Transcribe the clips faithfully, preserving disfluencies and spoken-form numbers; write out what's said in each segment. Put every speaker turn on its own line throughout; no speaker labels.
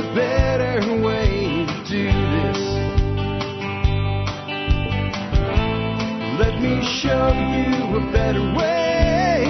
better way to do this. Let me show you a better way.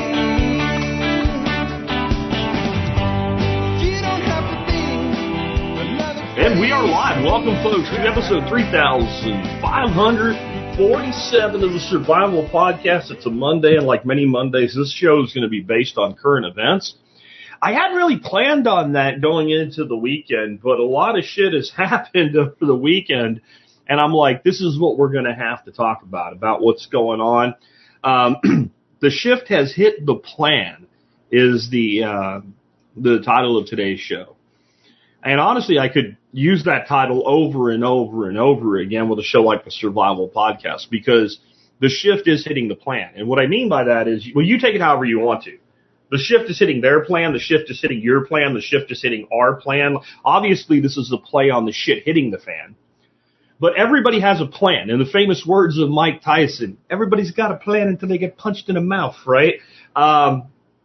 You don't have to be another.
And we are live. Welcome, folks, to episode three thousand five hundred forty-seven of the Survival Podcast. It's a Monday, and like many Mondays, this show is going to be based on current events. I hadn't really planned on that going into the weekend, but a lot of shit has happened over the weekend, and I'm like, this is what we're going to have to talk about, about what's going on. Um, the shift has hit the plan is the uh, the title of today's show. And honestly, I could use that title over and over and over again with a show like the Survival Podcast, because the shift is hitting the plan. And what I mean by that is, well, you take it however you want to. The shift is hitting their plan. The shift is hitting your plan. The shift is hitting our plan. Obviously, this is a play on the shit hitting the fan. But everybody has a plan. In the famous words of Mike Tyson, everybody's got a plan until they get punched in the mouth, right? Um,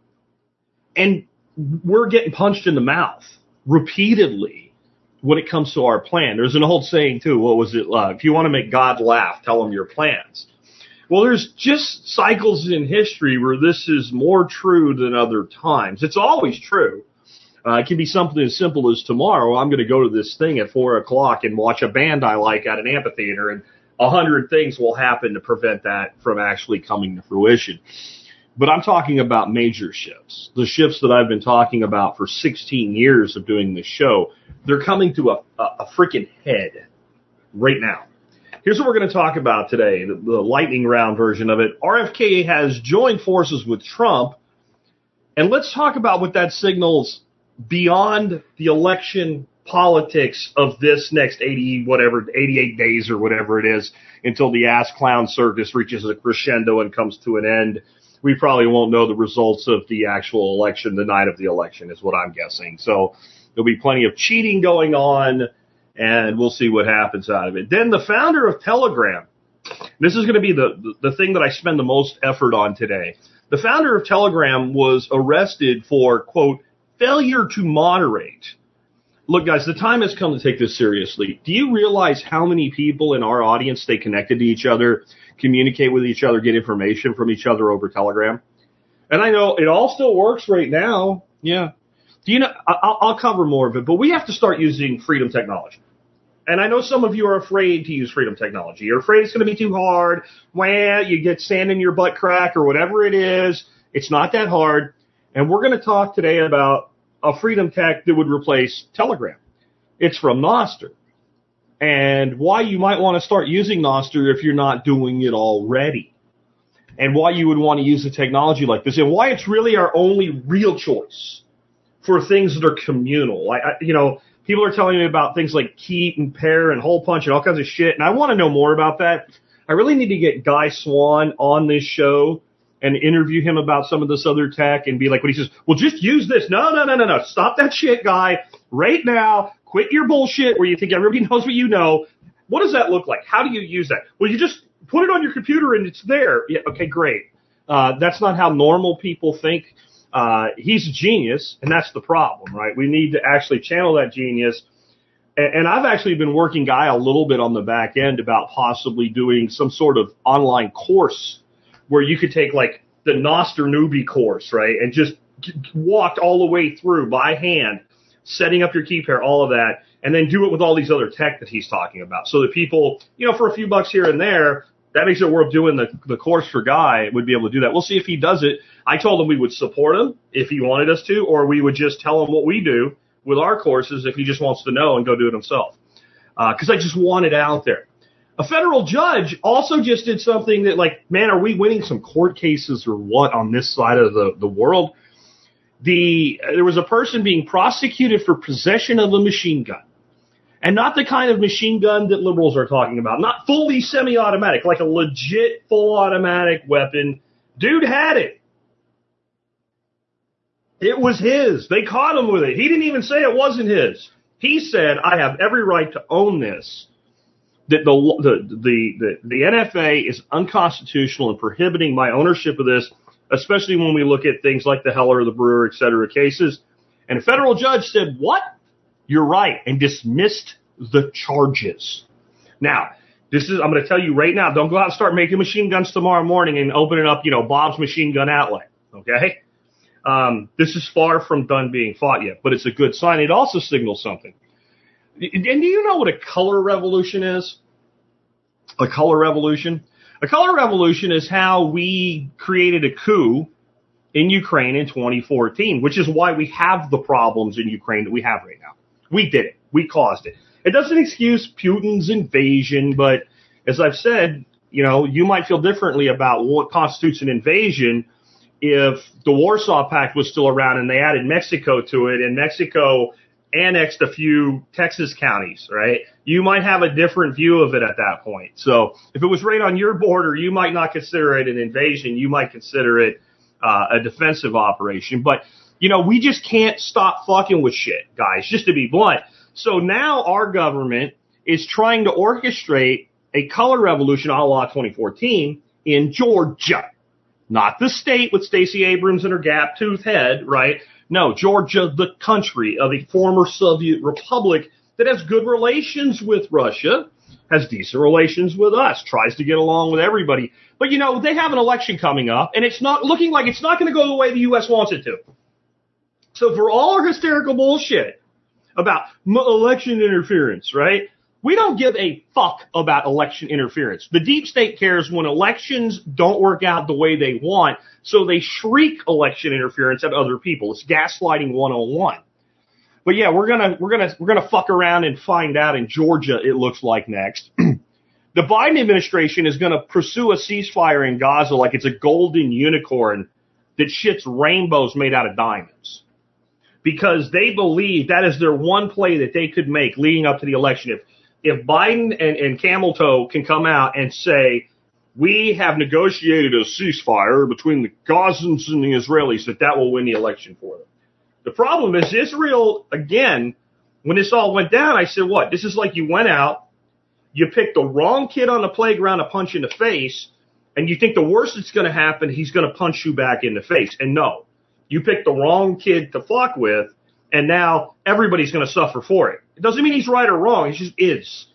and we're getting punched in the mouth repeatedly when it comes to our plan. There's an old saying, too. What was it? Uh, if you want to make God laugh, tell him your plans. Well, there's just cycles in history where this is more true than other times. It's always true. Uh, it can be something as simple as tomorrow, I'm going to go to this thing at four o'clock and watch a band I like at an amphitheater, and a hundred things will happen to prevent that from actually coming to fruition. But I'm talking about major shifts. The shifts that I've been talking about for sixteen years of doing this show, they're coming to a, a, a freaking head right now. Here's what we're going to talk about today, the, the lightning round version of it. R F K has joined forces with Trump, and let's talk about what that signals beyond the election politics of this next eighty, whatever, eighty-eight days or whatever it is, until the ass clown circus reaches a crescendo and comes to an end. We probably won't know the results of the actual election the night of the election, is what I'm guessing. So there'll be plenty of cheating going on, and we'll see what happens out of it. Then the founder of Telegram, this is going to be the, the, the thing that I spend the most effort on today. The founder of Telegram was arrested for, quote, failure to moderate. Look, guys, the time has come to take this seriously. Do you realize how many people in our audience stay connected to each other, communicate with each other, get information from each other over Telegram? And I know it all still works right now. Yeah. Do you know, I'll, I'll cover more of it, but we have to start using freedom technology. And I know some of you are afraid to use freedom technology. You're afraid it's going to be too hard. Well, you get sand in your butt crack or whatever it is. It's not that hard. And we're going to talk today about a freedom tech that would replace Telegram. It's from Nostr. And why you might want to start using Nostr if you're not doing it already. And why you would want to use a technology like this. And why it's really our only real choice for things that are communal. I, I, you know, people are telling me about things like Keat and Pair and Hole Punch and all kinds of shit. And I want to know more about that. I really need to get Guy Swan on this show and interview him about some of this other tech and be like, when he says, well, just use this. No, no, no, no, no. Stop that shit, Guy. Right now. Quit your bullshit where you think everybody knows what you know. What does that look like? How do you use that? Well, you just put it on your computer and it's there. Yeah, okay, great. Uh, that's not how normal people think. Uh, he's a genius, and that's the problem, right? We need to actually channel that genius. And, and I've actually been working Guy a little bit on the back end about possibly doing some sort of online course where you could take like the Nostr newbie course, right? And just walk all the way through by hand, setting up your key pair, all of that, and then do it with all these other tech that he's talking about. So that people, you know, for a few bucks here and there, that makes it worth doing the, the course for Guy would be able to do that. We'll see if he does it. I told him we would support him if he wanted us to, or we would just tell him what we do with our courses if he just wants to know and go do it himself. Because uh, I just want it out there. A federal judge also just did something that, like, man, are we winning some court cases or what on this side of the, the world? The there was a person being prosecuted for possession of a machine gun. And not the kind of machine gun that liberals are talking about. Not fully semi-automatic, like a legit full automatic weapon. Dude had it. It was his. They caught him with it. He didn't even say it wasn't his. He said, I have every right to own this. That the, the, the, the, the N F A is unconstitutional in prohibiting my ownership of this, especially when we look at things like the Heller, the Brewer, et cetera cases. And a federal judge said, what? You're right, and dismissed the charges. Now, this is, I'm going to tell you right now, don't go out and start making machine guns tomorrow morning and opening up, you know, Bob's Machine Gun Outlet, okay? Um, this is far from done being fought yet, but it's a good sign. It also signals something. And do you know what a color revolution is? A color revolution? A color revolution is how we created a coup in Ukraine in twenty fourteen, which is why we have the problems in Ukraine that we have right now. We did it. We caused it. It doesn't excuse Putin's invasion, but as I've said, you know, you might feel differently about what constitutes an invasion if the Warsaw Pact was still around and they added Mexico to it and Mexico annexed a few Texas counties, right? You might have a different view of it at that point. So if it was right on your border, you might not consider it an invasion. You might consider it uh, a defensive operation. But, you know, we just can't stop fucking with shit, guys, just to be blunt. So now our government is trying to orchestrate a color revolution a la twenty fourteen in Georgia. Not the state with Stacey Abrams and her gap-toothed head, right? No, Georgia, the country of a former Soviet republic that has good relations with Russia, has decent relations with us, tries to get along with everybody. But, you know, they have an election coming up, and it's not looking like it's not going to go the way the U S wants it to. So for all our hysterical bullshit about election interference, right? We don't give a fuck about election interference. The deep state cares when elections don't work out the way they want, so they shriek election interference at other people. It's gaslighting one oh one. But yeah, we're gonna we're gonna we're gonna fuck around and find out in Georgia. It looks like next. The Biden administration is gonna pursue a ceasefire in Gaza like it's a golden unicorn that shits rainbows made out of diamonds, because they believe that is their one play that they could make leading up to the election. If If Biden and, and Camel Toe can come out and say, we have negotiated a ceasefire between the Gazans and the Israelis, that that will win the election for them. The problem is Israel, again, when this all went down, I said, what? This is like you went out, you picked the wrong kid on the playground to punch in the face, and you think the worst that's going to happen, he's going to punch you back in the face. And no, you picked the wrong kid to fuck with, and now everybody's going to suffer for it. It doesn't mean he's right or wrong. He just is.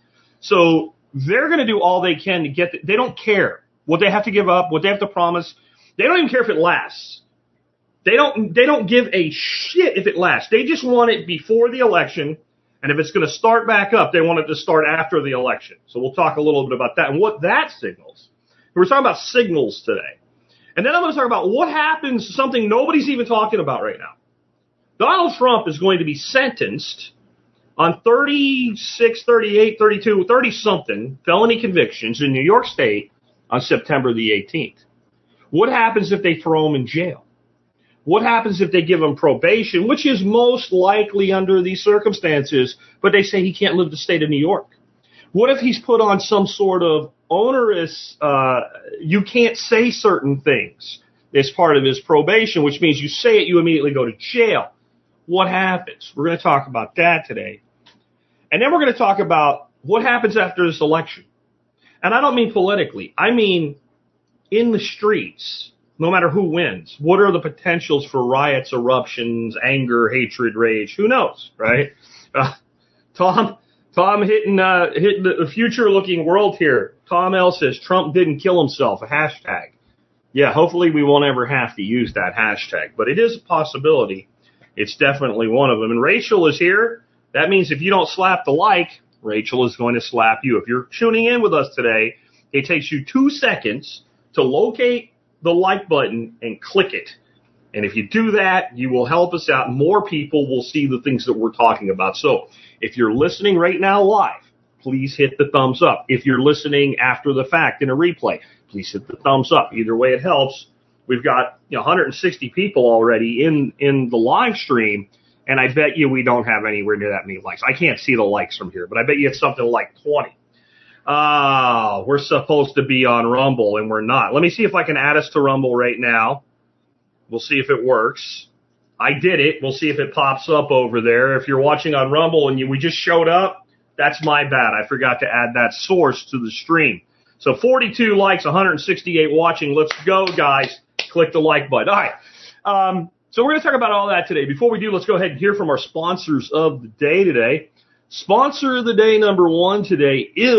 So they're going to do all they can to get the, they don't care what they have to give up, what they have to promise. They don't even care if it lasts. They don't, they don't give a shit if it lasts. They just want it before the election. And if it's going to start back up, they want it to start after the election. So we'll talk a little bit about that and what that signals. We're talking about signals today. And then I'm going to talk about what happens, something nobody's even talking about right now. Donald Trump is going to be sentenced on thirty-six, thirty-eight, thirty-two, thirty-something felony convictions in New York State on September the eighteenth. What happens if they throw him in jail? What happens if they give him probation, which is most likely under these circumstances, but they say he can't live the state of New York? What if he's put on some sort of onerous, uh, you can't say certain things as part of his probation, which means you say it, you immediately go to jail. What happens? We're going to talk about that today. And then we're going to talk about what happens after this election. And I don't mean politically. I mean in the streets, no matter who wins. What are the potentials for riots, eruptions, anger, hatred, rage? Who knows, right? Uh, Tom Tom hitting, uh, hitting the future-looking world here. Tom L. says Trump didn't kill himself, a hashtag. Yeah, hopefully we won't ever have to use that hashtag. But it is a possibility. It's definitely one of them. And Rachel is here. That means if you don't slap the like, Rachel is going to slap you. If you're tuning in with us today, it takes you two seconds to locate the like button and click it. And if you do that, you will help us out. More people will see the things that we're talking about. So if you're listening right now live, please hit the thumbs up. If you're listening after the fact in a replay, please hit the thumbs up. Either way, it helps. We've got, you know, one hundred sixty people already in, in the live stream, and I bet you we don't have anywhere near that many likes. I can't see the likes from here, but I bet you it's something like twenty. Ah, uh, we're supposed to be on Rumble, and we're not. Let me see if I can add us to Rumble right now. We'll see if it works. I did it. We'll see if it pops up over there. If you're watching on Rumble and you, we just showed up, that's my bad. I forgot to add that source to the stream. So forty-two likes, one hundred sixty-eight watching. Let's go, guys. Click the like button. All right. Um, So we're going to talk about all that today. Before we do, let's go ahead and hear from our sponsors of the day today. Sponsor of the day number one today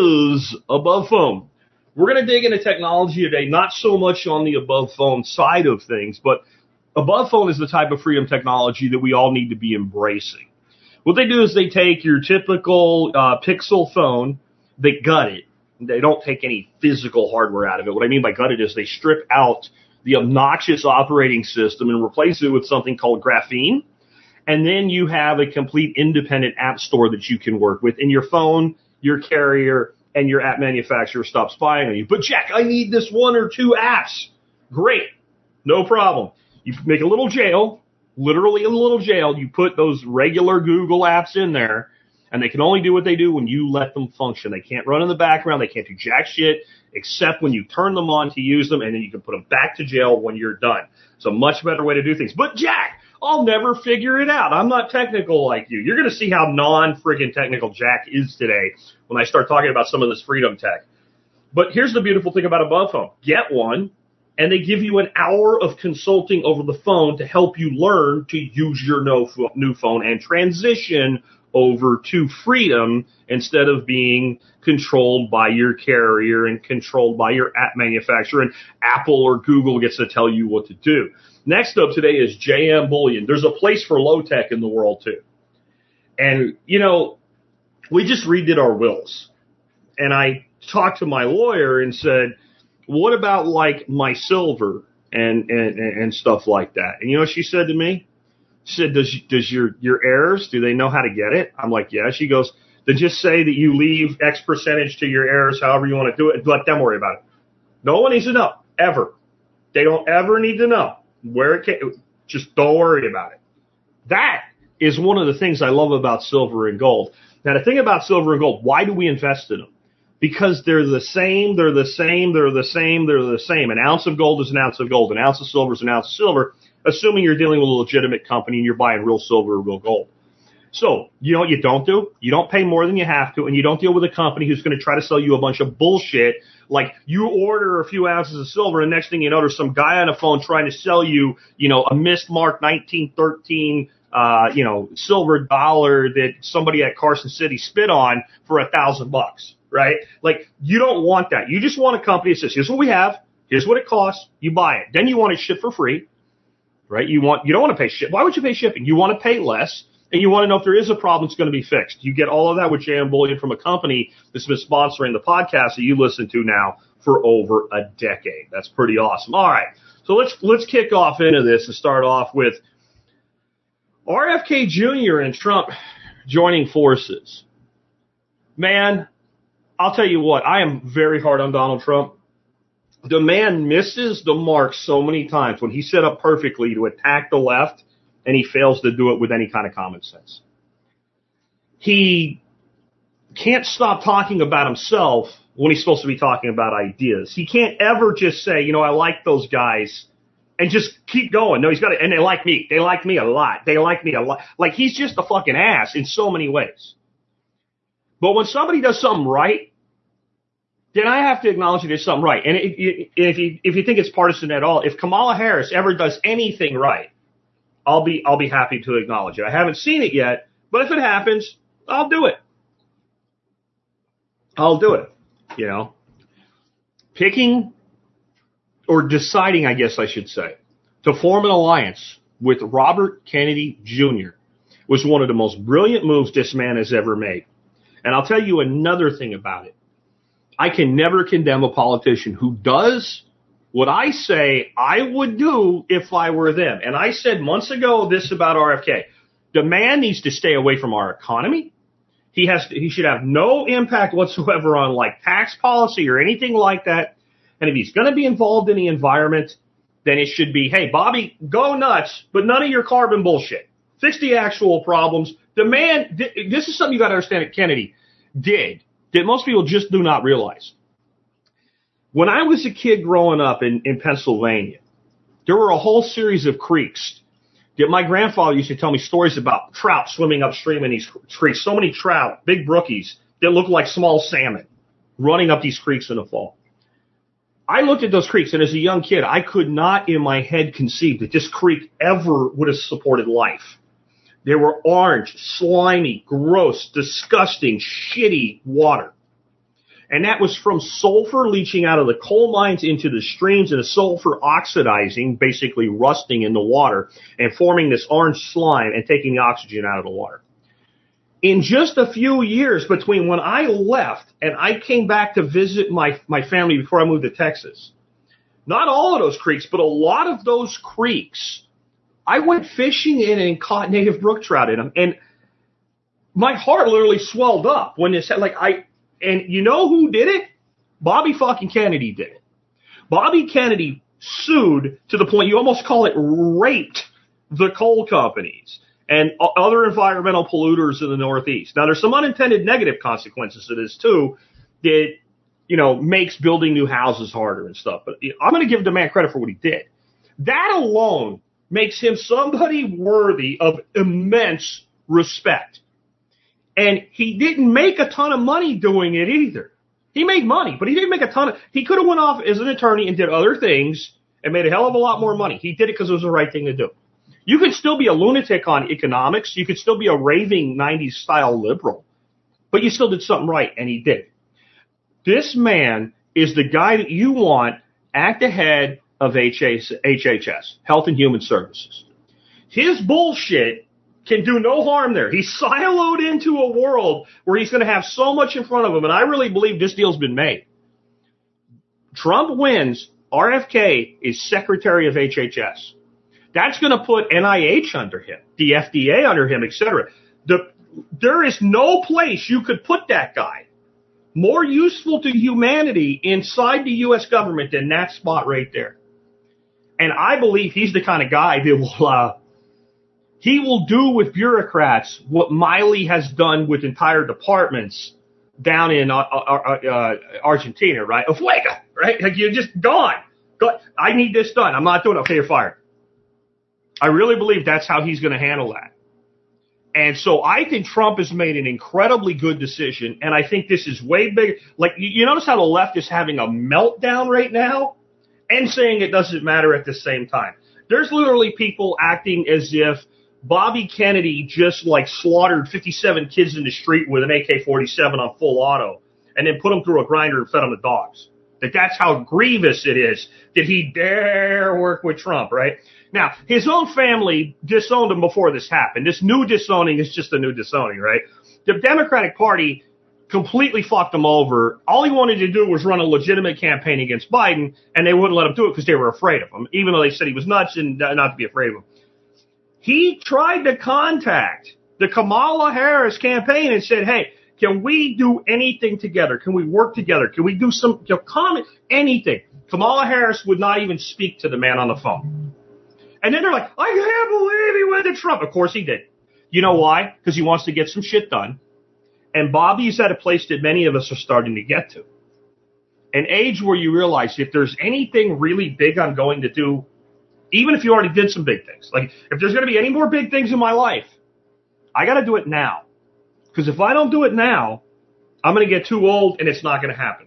is Above Phone. We're going to dig into technology today, not so much on the Above Phone side of things, but Above Phone is the type of freedom technology that we all need to be embracing. What they do is they take your typical uh, Pixel phone, they gut it. They don't take any physical hardware out of it. What I mean by gutted is they strip out the obnoxious operating system and replace it with something called Graphene. And then you have a complete independent app store that you can work with. And your phone, your carrier, and your app manufacturer stop spying on you. But Jack, I need this one or two apps. Great. No problem. You make a little jail, literally a little jail. You put those regular Google apps in there, and they can only do what they do when you let them function. They can't run in the background. They can't do jack shit except when you turn them on to use them, and then you can put them back to jail when you're done. It's a much better way to do things. But Jack, I'll never figure it out. I'm not technical like you. You're going to see how non-friggin' technical Jack is today when I start talking about some of this freedom tech. But here's the beautiful thing about Above Phone. Get one, and they give you an hour of consulting over the phone to help you learn to use your new phone and transition over to freedom instead of being controlled by your carrier and controlled by your app manufacturer, and Apple or Google gets to tell you what to do. Next up today is J M Bullion. There's a place for low tech in the world too. And, you know, we just redid our wills. And I talked to my lawyer and said, what about like my silver and, and, and stuff like that? And you know what she said to me? She said, does, does your, your heirs, do they know how to get it? I'm like, yeah. She goes, then just say that you leave X percentage to your heirs, however you want to do it, and let them worry about it. No one needs to know, ever. They don't ever need to know where it came. Just don't worry about it. That is one of the things I love about silver and gold. Now, the thing about silver and gold, why do we invest in them? Because they're the same, they're the same, they're the same, they're the same. An ounce of gold is an ounce of gold. An ounce of silver is an ounce of silver, assuming you're dealing with a legitimate company and you're buying real silver or real gold. So, you know what you don't do? You don't pay more than you have to, and you don't deal with a company who's going to try to sell you a bunch of bullshit. Like, you order a few ounces of silver, and next thing you know, there's some guy on the phone trying to sell you, you know, a mismarked nineteen thirteen, uh, you know, silver dollar that somebody at Carson City spit on for a thousand bucks, right? Like, you don't want that. You just want a company that says, here's what we have, here's what it costs, you buy it. Then you want it shipped for free, right? You want, you don't want to pay ship. Why would you pay shipping? You want to pay less. And you want to know if there is a problem, it's going to be fixed. You get all of that with J M Bullion from a company that's been sponsoring the podcast that you listen to now for over a decade. That's pretty awesome. All right. So let's, let's kick off into this and start off with R F K Junior and Trump joining forces. Man, I'll tell you what, I am very hard on Donald Trump. The man misses the mark so many times when he's set up perfectly to attack the left, and he fails to do it with any kind of common sense. He can't stop talking about himself when he's supposed to be talking about ideas. He can't ever just say, you know, I like those guys, and just keep going. No, he's got to, and they like me. They like me a lot. They like me a lot. Like, he's just a fucking ass in so many ways. But when somebody does something right, then I have to acknowledge that there's something right. And if you, if you think it's partisan at all, if Kamala Harris ever does anything right, I'll be, I'll be happy to acknowledge it. I haven't seen it yet, but if it happens, I'll do it. I'll do it. You know, picking or deciding, I guess I should say, to form an alliance with Robert Kennedy Junior was one of the most brilliant moves this man has ever made. And I'll tell you another thing about it. I can never condemn a politician who does what I say I would do if I were them. And I said months ago this about R F K. The man needs to stay away from our economy. He has to, he should have no impact whatsoever on like tax policy or anything like that. And if he's going to be involved in the environment, then it should be, hey, Bobby, go nuts, but none of your carbon bullshit. Fix the actual problems. The man, this is something you got to understand that Kennedy did that most people just do not realize. When I was a kid growing up in, in Pennsylvania, there were a whole series of creeks that my grandfather used to tell me stories about trout swimming upstream in these creeks. So many trout, big brookies that looked like small salmon running up these creeks in the fall. I looked at those creeks, and as a young kid, I could not in my head conceive that this creek ever would have supported life. They were orange, slimy, gross, disgusting, shitty water. And that was from sulfur leaching out of the coal mines into the streams and the sulfur oxidizing, basically rusting in the water and forming this orange slime and taking the oxygen out of the water. In just a few years between when I left and I came back to visit my, my family before I moved to Texas, not all of those creeks, but a lot of those creeks, I went fishing in and caught native brook trout in them. And my heart literally swelled up when this, like I, and you know who did it? Bobby fucking Kennedy did it. Bobby Kennedy sued to the point you almost call it raped the coal companies and other environmental polluters in the Northeast. Now, there's some unintended negative consequences to this, too, that, you know, makes building new houses harder and stuff. But I'm going to give the man credit for what he did. That alone makes him somebody worthy of immense respect. And he didn't make a ton of money doing it either. He made money, but he didn't make a ton of, he could have went off as an attorney and did other things and made a hell of a lot more money. He did it because it was the right thing to do. You could still be a lunatic on economics. You could still be a raving nineties style liberal, but you still did something right, and he did. This man is the guy that you want at the head of H H S, Health and Human Services. His bullshit can do no harm there. He's siloed into a world where he's going to have so much in front of him, and I really believe this deal's been made. Trump wins, R F K is Secretary of H H S. That's going to put N I H under him, the F D A under him, et cetera. The, there is no place you could put that guy more useful to humanity inside the U S government than that spot right there. And I believe he's the kind of guy that will, uh, he will do with bureaucrats what Miley has done with entire departments down in uh, uh, uh, Argentina, right? Afuega, right? Like, you're just gone. Go, I need this done. I'm not doing it. Okay, you're fired. I really believe that's how he's going to handle that. And so I think Trump has made an incredibly good decision, and I think this is way bigger. Like, you, you notice how the left is having a meltdown right now and saying it doesn't matter at the same time. There's literally people acting as if Bobby Kennedy just, like, slaughtered fifty-seven kids in the street with an A K forty-seven on full auto and then put them through a grinder and fed them to dogs. That that's how grievous it is that he dare work with Trump, right? Now, his own family disowned him before this happened. This new disowning is just a new disowning, right? The Democratic Party completely fucked him over. All he wanted to do was run a legitimate campaign against Biden, and they wouldn't let him do it because they were afraid of him, even though they said he was nuts and not to be afraid of him. He tried to contact the Kamala Harris campaign and said, hey, can we do anything together? Can we work together? Can we do some, you know, comment, anything? Kamala Harris would not even speak to the man on the phone. And then they're like, I can't believe he went to Trump. Of course he did. You know why? Because he wants to get some shit done. And Bobby's at a place that many of us are starting to get to. An age where you realize if there's anything really big I'm going to do, even if you already did some big things, like if there's going to be any more big things in my life, I got to do it now. Because if I don't do it now, I'm going to get too old and it's not going to happen.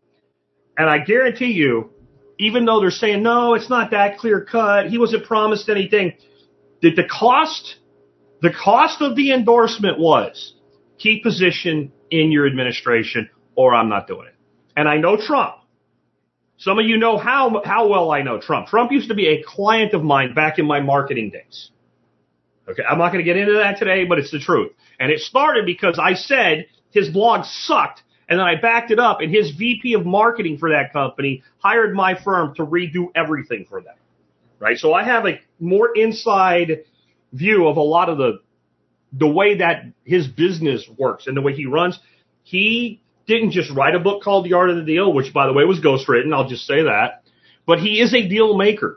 And I guarantee you, even though they're saying, no, it's not that clear cut, he wasn't promised anything, that the cost, the cost of the endorsement was keep position in your administration or I'm not doing it. And I know Trump. Some of you know how, how well I know Trump. Trump used to be a client of mine back in my marketing days. Okay, I'm not going to get into that today, but it's the truth. And it started because I said his blog sucked, and then I backed it up, and his V P of marketing for that company hired my firm to redo everything for them. Right? So I have a more inside view of a lot of the the way that his business works and the way he runs. He didn't just write a book called The Art of the Deal, which, by the way, was ghostwritten. I'll just say that. But he is a deal maker.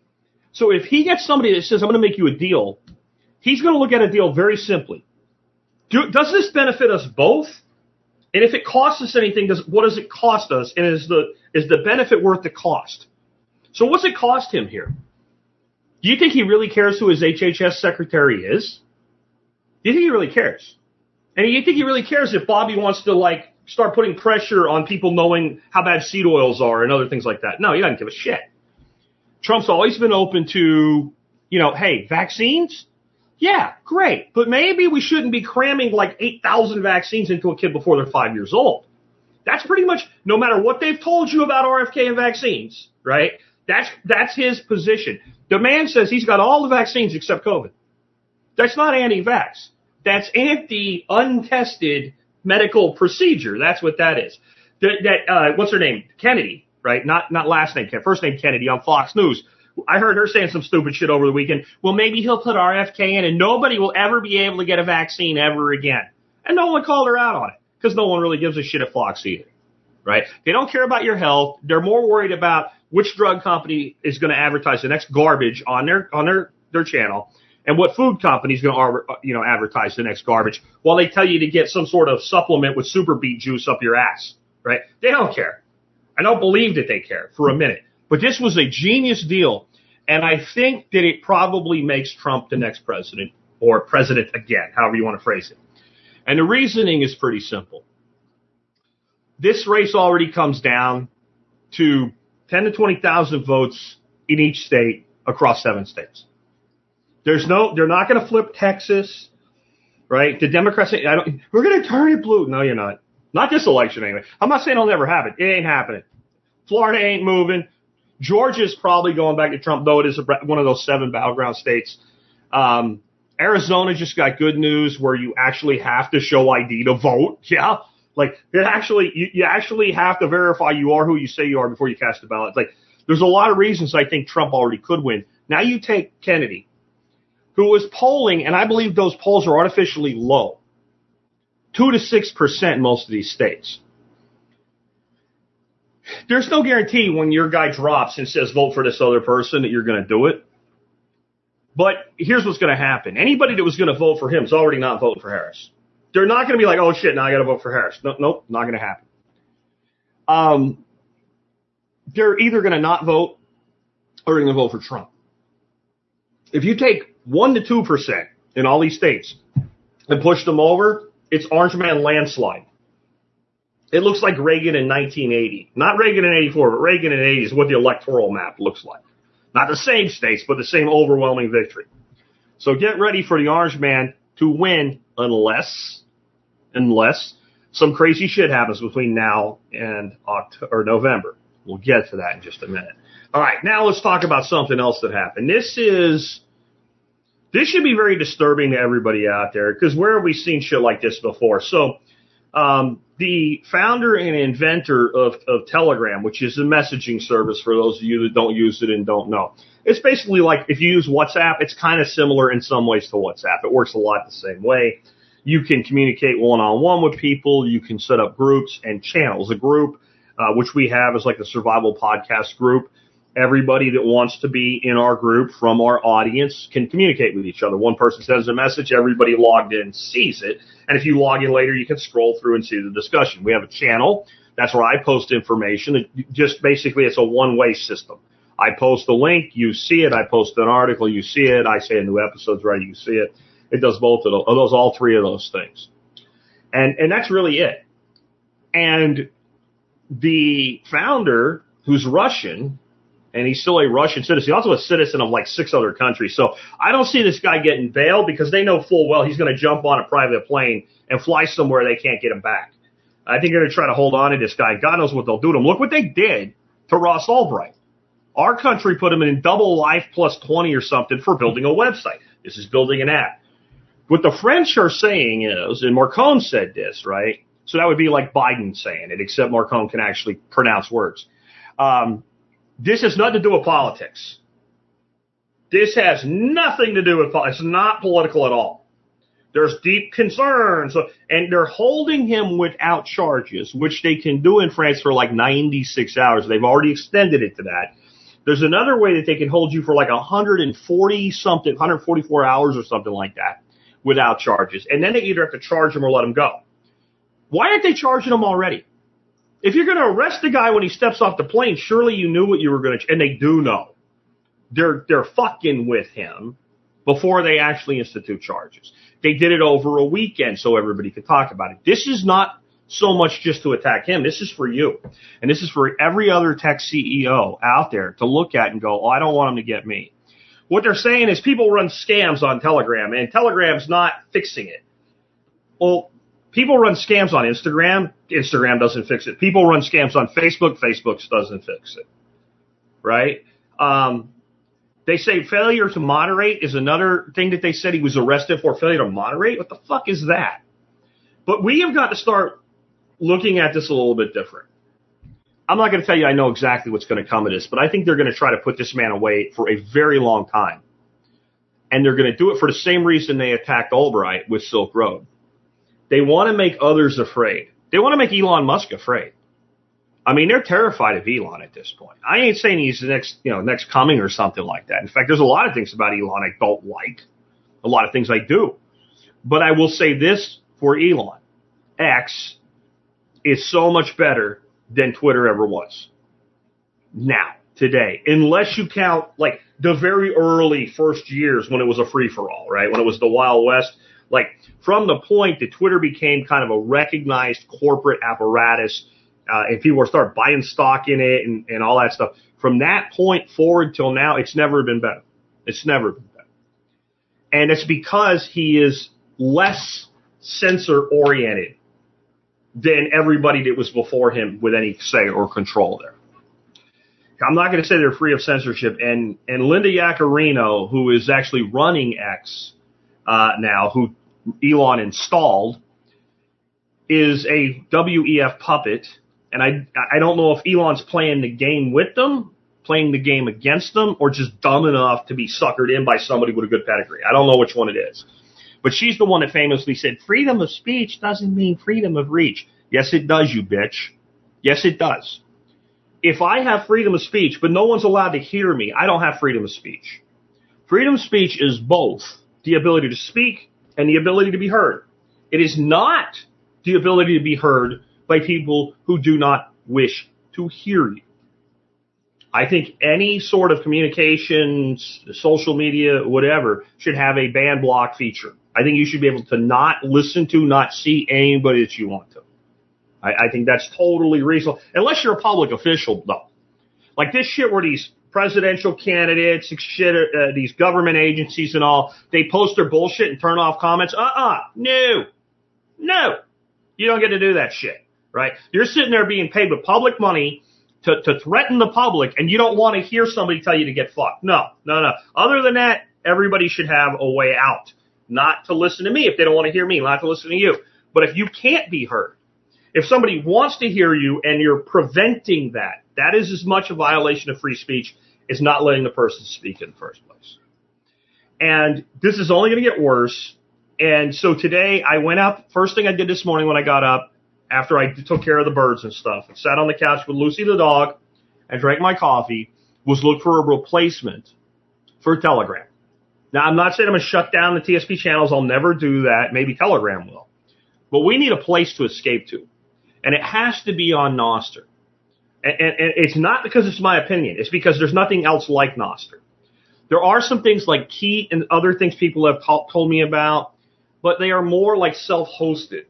So if he gets somebody that says, I'm going to make you a deal, he's going to look at a deal very simply. Do, does this benefit us both? And if it costs us anything, does, what does it cost us? And is the is the benefit worth the cost? So what's it cost him here? Do you think he really cares who his H H S secretary is? Do you think he really cares? And do you think he really cares if Bobby wants to, like, start putting pressure on people knowing how bad seed oils are and other things like that. No, he doesn't give a shit. Trump's always been open to, you know, hey, vaccines? Yeah, great. But maybe we shouldn't be cramming like eight thousand vaccines into a kid before they're five years old. That's pretty much, no matter what they've told you about R F K and vaccines, right? That's, that's his position. The man says he's got all the vaccines except COVID. That's not anti-vax. That's anti-untested medical procedure. That's what that is. That, that uh, what's her name? Kennedy, right? Not, not last name, first name Kennedy on Fox News. I heard her saying some stupid shit over the weekend. Well, maybe he'll put R F K in and nobody will ever be able to get a vaccine ever again. And no one called her out on it because no one really gives a shit at Fox either, right? They don't care about your health. They're more worried about which drug company is going to advertise the next garbage on their on their, their channel and what food company is going to, you know, advertise the next garbage while they tell you to get some sort of supplement with super beet juice up your ass, right? They don't care. I don't believe that they care for a minute. But this was a genius deal. And I think that it probably makes Trump the next president or president again, however you want to phrase it. And the reasoning is pretty simple. This race already comes down to ten to twenty thousand votes in each state across seven states. There's no, they're not going to flip Texas, right? The Democrats say, I don't, we're going to turn it blue. No, you're not. Not this election anyway. I'm not saying it'll never happen. It ain't happening. Florida ain't moving. Georgia's probably going back to Trump, though it is a, one of those seven battleground states. Um, Arizona just got good news where you actually have to show I D to vote. Yeah. Like, it actually, you, you actually have to verify you are who you say you are before you cast a ballot. Like, there's a lot of reasons I think Trump already could win. Now you take Kennedy, who was polling, and I believe those polls are artificially low, two to six percent in most of these states. There's no guarantee when your guy drops and says vote for this other person that you're going to do it. But here's what's going to happen. Anybody that was going to vote for him is already not voting for Harris. They're not going to be like, oh, shit, now I got to vote for Harris. No, nope, not going to happen. Um, they're either going to not vote or they're going to vote for Trump. If you take one to two percent in all these states and push them over, it's Orange Man landslide. It looks like Reagan in nineteen eighty. Not Reagan in eighty-four, but Reagan in eighty is what the electoral map looks like. Not the same states, but the same overwhelming victory. So get ready for the Orange Man to win unless, unless some crazy shit happens between now and October, or November. We'll get to that in just a minute. All right, now let's talk about something else that happened. This is, this should be very disturbing to everybody out there because where have we seen shit like this before? So, um, the founder and inventor of, of Telegram, which is a messaging service for those of you that don't use it and don't know. It's basically like if you use WhatsApp, it's kind of similar in some ways to WhatsApp. It works a lot the same way. You can communicate one-on-one with people. You can set up groups and channels. A group, uh, which we have is like the Survival Podcast group. Everybody that wants to be in our group from our audience can communicate with each other. One person sends a message, everybody logged in sees it. And if you log in later, you can scroll through and see the discussion. We have a channel. That's where I post information. It just basically, it's a one-way system. I post a link, you see it. I post an article, you see it. I say a new episode's ready, you see it. It does both of those, those all three of those things. And, and that's really it. And the founder, who's Russian, and he's still a Russian citizen. He's also a citizen of like six other countries. So I don't see this guy getting bail because they know full well he's going to jump on a private plane and fly somewhere they can't get him back. I think they're going to try to hold on to this guy. God knows what they'll do to him. Look what they did to Ross Ulbricht. Our country put him in double life plus twenty or something for building a website. This is building an app. What the French are saying is, and Marcon said this, right? So that would be like Biden saying it, except Marcon can actually pronounce words. Um, This has nothing to do with politics. This has nothing to do with politics. It's not political at all. There's deep concerns, and they're holding him without charges, which they can do in France for like ninety-six hours. They've already extended it to that. There's another way that they can hold you for like one hundred forty something, one hundred forty-four hours or something like that without charges. And then they either have to charge him or let him go. Why aren't they charging him already? If you're going to arrest the guy when he steps off the plane, surely you knew what you were going to, and they do know. They're, they're fucking with him before they actually institute charges. They did it over a weekend so everybody could talk about it. This is not so much just to attack him. This is for you. And this is for every other tech C E O out there to look at and go, oh, I don't want him to get me. What they're saying is people run scams on Telegram, and Telegram's not fixing it. Well, people run scams on Instagram. Instagram doesn't fix it. People run scams on Facebook. Facebook doesn't fix it. Right? Um, they say failure to moderate is another thing that they said he was arrested for, failure to moderate. What the fuck is that? But we have got to start looking at this a little bit different. I'm not going to tell you I know exactly what's going to come of this, but I think they're going to try to put this man away for a very long time. And they're going to do it for the same reason they attacked Albright with Silk Road. They want to make others afraid. They want to make Elon Musk afraid. I mean, they're terrified of Elon at this point. I ain't saying he's the next, you know, next coming or something like that. In fact, there's a lot of things about Elon I don't like. A lot of things I do. But I will say this for Elon. X is so much better than Twitter ever was. Now, today, unless you count like the very early first years when it was a free-for-all, right? When it was the Wild West, like from the point that Twitter became kind of a recognized corporate apparatus, uh, and people start buying stock in it and, and all that stuff. From that point forward till now, it's never been better. It's never been better. And it's because he is less censor-oriented than everybody that was before him with any say or control there. I'm not going to say they're free of censorship. And, and Linda Yaccarino, who is actually running X uh, now, who Elon installed, is a W E F puppet. And I, I don't know if Elon's playing the game with them, playing the game against them, or just dumb enough to be suckered in by somebody with a good pedigree. I don't know which one it is. But she's the one that famously said, freedom of speech doesn't mean freedom of reach. Yes, it does, you bitch. Yes, it does. If I have freedom of speech, but no one's allowed to hear me, I don't have freedom of speech. Freedom of speech is both the ability to speak and the ability to be heard. It is not the ability to be heard by people who do not wish to hear you. I think any sort of communications, social media, whatever, should have a ban block feature. I think you should be able to not listen to, not see anybody that you want to. I, I think that's totally reasonable. Unless you're a public official, though. Like this shit where these presidential candidates, shit, uh, these government agencies and all, they post their bullshit and turn off comments. Uh-uh. No. No. You don't get to do that shit, right? You're sitting there being paid with public money to, to threaten the public, and you don't want to hear somebody tell you to get fucked. No, no, no. Other than that, everybody should have a way out. Not to listen to me if they don't want to hear me, not to listen to you. But if you can't be heard, if somebody wants to hear you and you're preventing that, that is as much a violation of free speech as not letting the person speak in the first place. And this is only going to get worse. And so today I went up, first thing I did this morning when I got up, after I took care of the birds and stuff, and sat on the couch with Lucy the dog and drank my coffee, was look for a replacement for Telegram. Now, I'm not saying I'm going to shut down the T S P channels. I'll never do that. Maybe Telegram will. But we need a place to escape to. And it has to be on Nostr. And, and, and it's not because it's my opinion. It's because there's nothing else like Nostr. There are some things like Key and other things people have t- told me about, but they are more like self-hosted.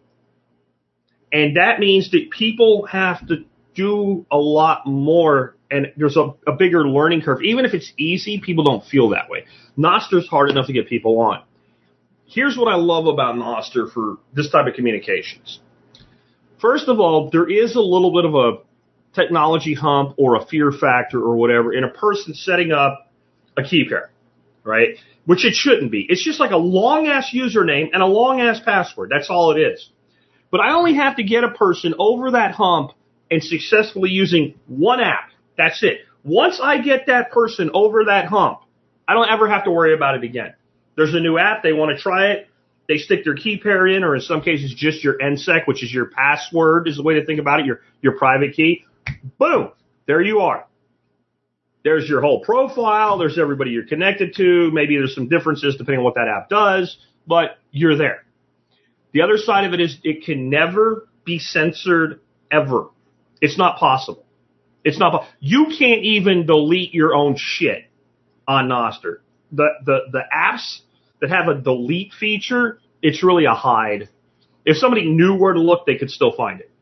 And that means that people have to do a lot more, and there's a, a bigger learning curve. Even if it's easy, people don't feel that way. Nostr's hard enough to get people on. Here's what I love about Nostr for this type of communications. First of all, there is a little bit of a technology hump or a fear factor or whatever in a person setting up a key pair, right? Which it shouldn't be. It's just like a long-ass username and a long-ass password. That's all it is. But I only have to get a person over that hump and successfully using one app. That's it. Once I get that person over that hump, I don't ever have to worry about it again. There's a new app. They want to try it. They stick their key pair in, or in some cases just your N S E C, which is your password, is the way to think about it, your, your private key. Boom. There you are. There's your whole profile. There's everybody you're connected to. Maybe there's some differences depending on what that app does, but you're there. The other side of it is it can never be censored ever. It's not possible. It's not. You can't even delete your own shit on Nostr. The the the apps that have a delete feature, it's really a hide. If somebody knew where to look, they could still find it.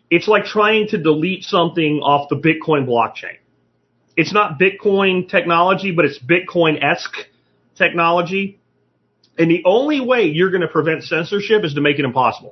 It's like trying to delete something off the Bitcoin blockchain. It's not Bitcoin technology, but it's Bitcoin-esque technology. And the only way you're going to prevent censorship is to make it impossible.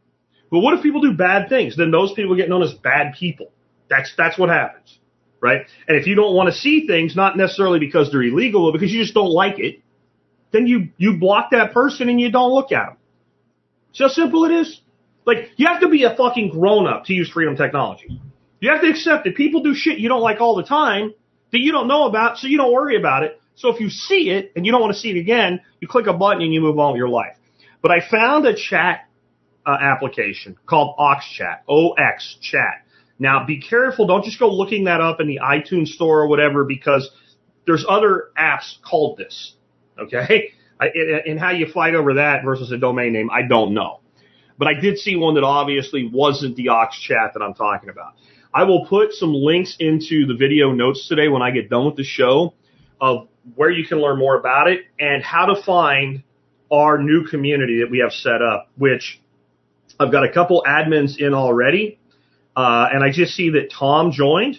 But what if people do bad things? Then those people get known as bad people. That's that's what happens, right? And if you don't want to see things, not necessarily because they're illegal, but because you just don't like it, then you, you block that person and you don't look at them. See how simple it is? Like, you have to be a fucking grown-up to use freedom technology. You have to accept that people do shit you don't like all the time that you don't know about, so you don't worry about it. So if you see it and you don't want to see it again, you click a button and you move on with your life. But I found a chat uh, application called OxChat, O X Chat. Now, be careful. Don't just go looking that up in the iTunes store or whatever, because there's other apps called this, okay? I, and how you fight over that versus a domain name, I don't know. But I did see one that obviously wasn't the OxChat that I'm talking about. I will put some links into the video notes today when I get done with the show of where you can learn more about it and how to find our new community that we have set up, which I've got a couple admins in already. Uh, and I just see that Tom joined,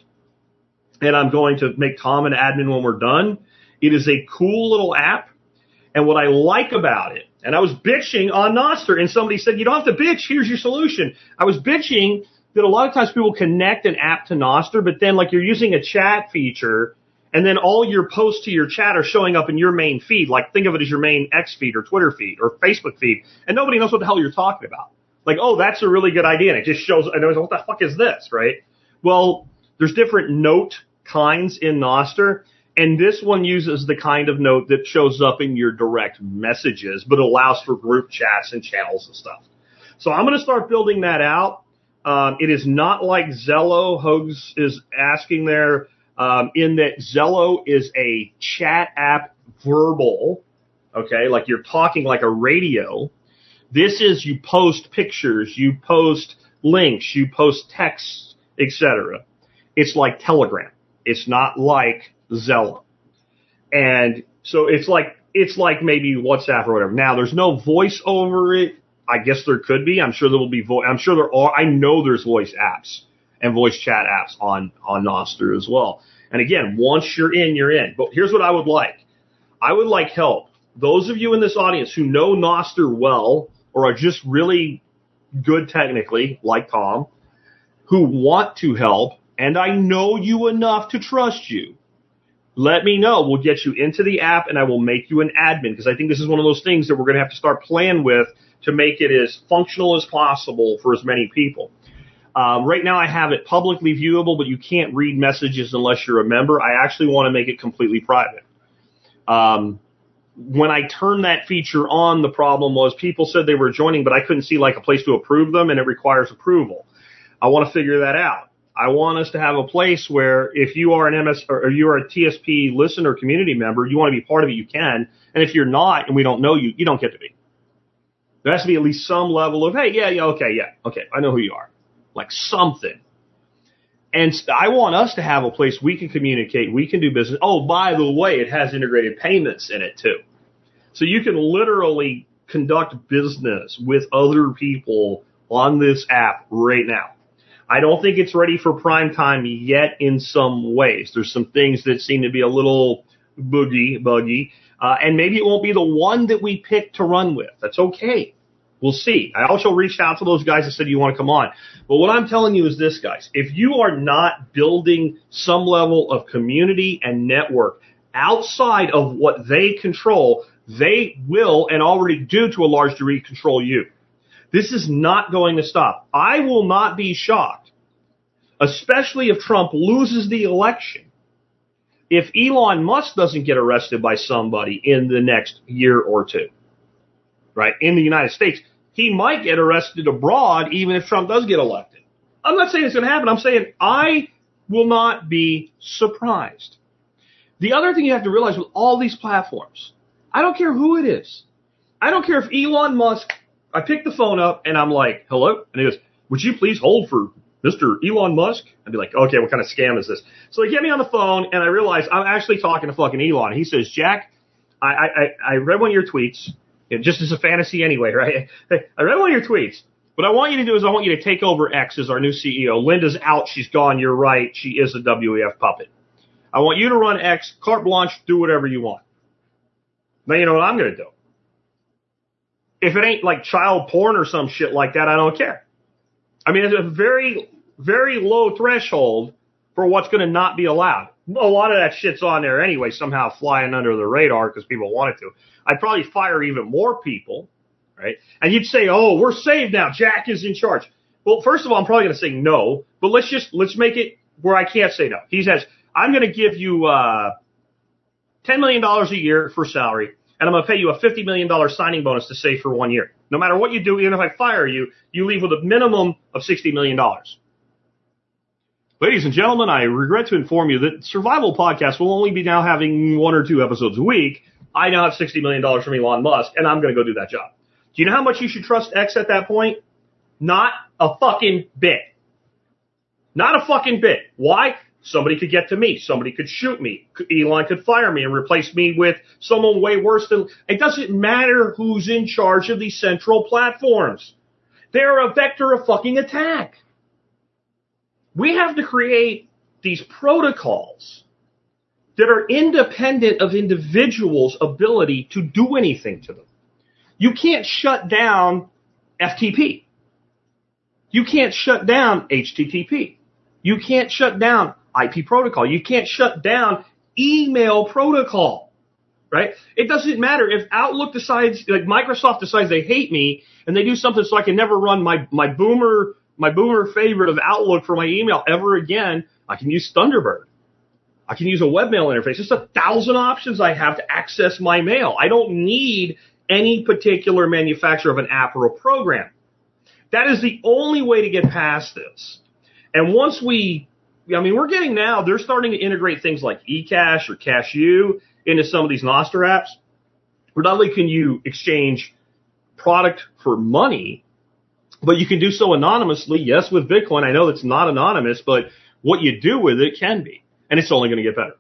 and I'm going to make Tom an admin when we're done. It is a cool little app. And what I like about it, and I was bitching on Nostr, and somebody said, you don't have to bitch, here's your solution. I was bitching that a lot of times people connect an app to Nostr, but then like you're using a chat feature, and then all your posts to your chat are showing up in your main feed. Like, think of it as your main X feed or Twitter feed or Facebook feed, and nobody knows what the hell you're talking about. Like, oh, that's a really good idea, and it just shows, and I was like, what the fuck is this, right? Well, there's different note kinds in Nostr, and this one uses the kind of note that shows up in your direct messages, but allows for group chats and channels and stuff. So I'm going to start building that out. Um, it is not like Zello. Hogs is asking there, um, in that Zello is a chat app verbal, okay, like you're talking like a radio. This is you post pictures, you post links, you post texts, et cetera. It's like Telegram. It's not like Zello. And so it's like it's like maybe WhatsApp or whatever. Now, there's no voice over it. I guess there could be. I'm sure there will be voice. I'm sure there are. I know there's voice apps and voice chat apps on, on Nostr as well. And again, once you're in, you're in. But here's what I would like. I would like help. Those of you in this audience who know Nostr well or are just really good technically, like Tom, who want to help, and I know you enough to trust you, let me know. We'll get you into the app, and I will make you an admin, because I think this is one of those things that we're going to have to start playing with to make it as functional as possible for as many people. Um, right now I have it publicly viewable, but you can't read messages unless you're a member. I actually want to make it completely private. Um, when I turned that feature on, the problem was people said they were joining, but I couldn't see like a place to approve them, and it requires approval. I want to figure that out. I want us to have a place where if you are an M S or you are a T S P listener community member, you want to be part of it, you can. And if you're not and we don't know you, you don't get to be. There has to be at least some level of, hey, yeah, yeah, okay, yeah, okay, I know who you are. Like something. And I want us to have a place we can communicate, we can do business. Oh, by the way, it has integrated payments in it too. So you can literally conduct business with other people on this app right now. I don't think it's ready for prime time yet in some ways. There's some things that seem to be a little boogie, buggy. Uh, and maybe it won't be the one that we pick to run with. That's okay. We'll see. I also reached out to those guys that said, you want to come on? But what I'm telling you is this, guys. If you are not building some level of community and network outside of what they control, they will and already do to a large degree control you. This is not going to stop. I will not be shocked, especially if Trump loses the election, if Elon Musk doesn't get arrested by somebody in the next year or two, right, in the United States. He might get arrested abroad even if Trump does get elected. I'm not saying it's going to happen. I'm saying I will not be surprised. The other thing you have to realize with all these platforms, I don't care who it is. I don't care if Elon Musk, I pick the phone up and I'm like, hello? And he goes, would you please hold for Mister Elon Musk? I'd be like, okay, what kind of scam is this? So they get me on the phone, and I realize I'm actually talking to fucking Elon. He says, Jack, I, I, I read one of your tweets, just as a fantasy anyway, right? I read one of your tweets, What I want you to do is I want you to take over X as our new C E O. Linda's out. She's gone. You're right. She is a W E F puppet. I want you to run X, carte blanche, do whatever you want. Now you know what I'm going to do. If it ain't like child porn or some shit like that, I don't care. I mean, it's a very, very low threshold for what's going to not be allowed. A lot of that shit's on there anyway, somehow flying under the radar because people want it to. I'd probably fire even more people, right? And you'd say, oh, we're saved now. Jack is in charge. Well, first of all, I'm probably going to say no, but let's just, let's make it where I can't say no. He says, I'm going to give you uh ten million dollars a year for salary, and I'm going to pay you a fifty million dollars signing bonus to stay for one year. No matter what you do, even if I fire you, you leave with a minimum of sixty million dollars. Ladies and gentlemen, I regret to inform you that Survival Podcast will only be now having one or two episodes a week. I now have sixty million dollars from Elon Musk, and I'm going to go do that job. Do you know how much you should trust X at that point? Not a fucking bit. Not a fucking bit. Why? Somebody could get to me. Somebody could shoot me. Elon could fire me and replace me with someone way worse than... It doesn't matter who's in charge of these central platforms. They're a vector of fucking attack. We have to create these protocols that are independent of individuals' ability to do anything to them. You can't shut down F T P. You can't shut down H T T P. You can't shut down I P protocol. You can't shut down email protocol, right? It doesn't matter if Outlook decides, like Microsoft decides they hate me and they do something so I can never run my, my boomer, my boomer favorite of Outlook for my email ever again. I can use Thunderbird. I can use a webmail interface. There's a thousand options I have to access my mail. I don't need any particular manufacturer of an app or a program. That is the only way to get past this. And once we, I mean, we're getting now, they're starting to integrate things like eCash or Cashew into some of these Nostr apps. Where not only can you exchange product for money, but you can do so anonymously. Yes, with Bitcoin, I know it's not anonymous, but what you do with it can be. And it's only going to get better.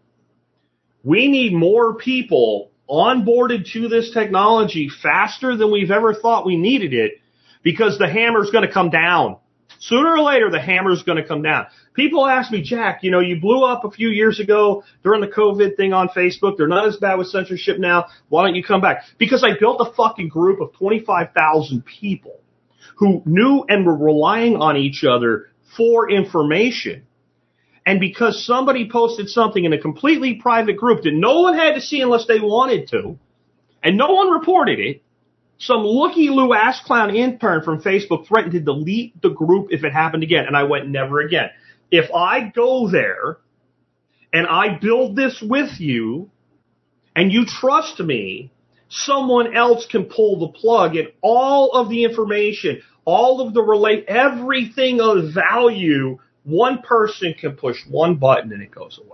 We need more people onboarded to this technology faster than we've ever thought we needed it, because the hammer's going to come down. Sooner or later, the hammer's going to come down. People ask me, Jack, you know, you blew up a few years ago during the COVID thing on Facebook. They're not as bad with censorship now. Why don't you come back? Because I built a fucking group of twenty-five thousand people who knew and were relying on each other for information. And because somebody posted something in a completely private group that no one had to see unless they wanted to, and no one reported it, some looky-loo ass clown intern from Facebook threatened to delete the group if it happened again. And I went, never again. If I go there and I build this with you and you trust me, someone else can pull the plug, and all of the information, all of the relate, everything of value, one person can push one button and it goes away.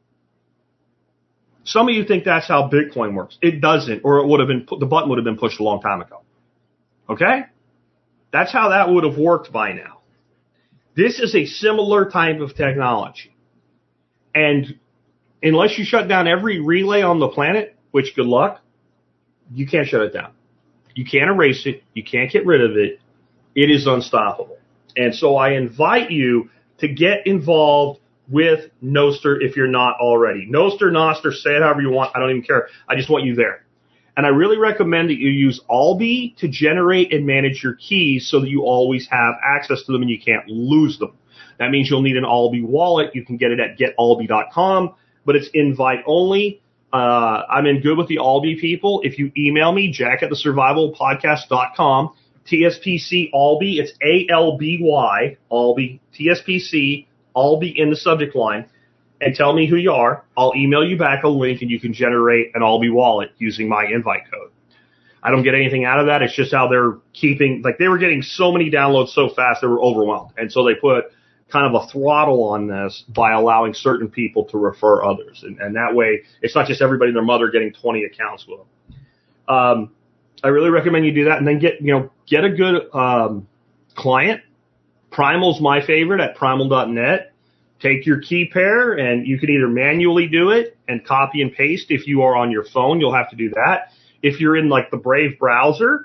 Some of you think that's how Bitcoin works. It doesn't, or it would have been, the button would have been pushed a long time ago. Okay? That's how that would have worked by now. This is a similar type of technology. And unless you shut down every relay on the planet, which good luck, you can't shut it down. You can't erase it. You can't get rid of it. It is unstoppable. And so I invite you to get involved with Nostr if you're not already. Nostr, Nostr, say it however you want. I don't even care. I just want you there. And I really recommend that you use Alby to generate and manage your keys so that you always have access to them and you can't lose them. That means you'll need an Alby wallet. You can get it at get alby dot com, but it's invite only. Uh, I'm in good with the Alby people. If you email me, jack at the survival podcast dot com, T S P C Alby, it's A L B Y, Alby, T S P C, Alby in the subject line, and tell me who you are. I'll email you back a link and you can generate an Alby wallet using my invite code. I don't get anything out of that. It's just how they're keeping, like they were getting so many downloads so fast they were overwhelmed. And so they put kind of a throttle on this by allowing certain people to refer others. And, and that way, it's not just everybody and their mother getting twenty accounts with them. Um, I really recommend you do that, and then get, you know, get a good um, client. Primal's my favorite at primal dot net. Take your key pair, and you can either manually do it and copy and paste. If you are on your phone, you'll have to do that. If you're in like the Brave browser,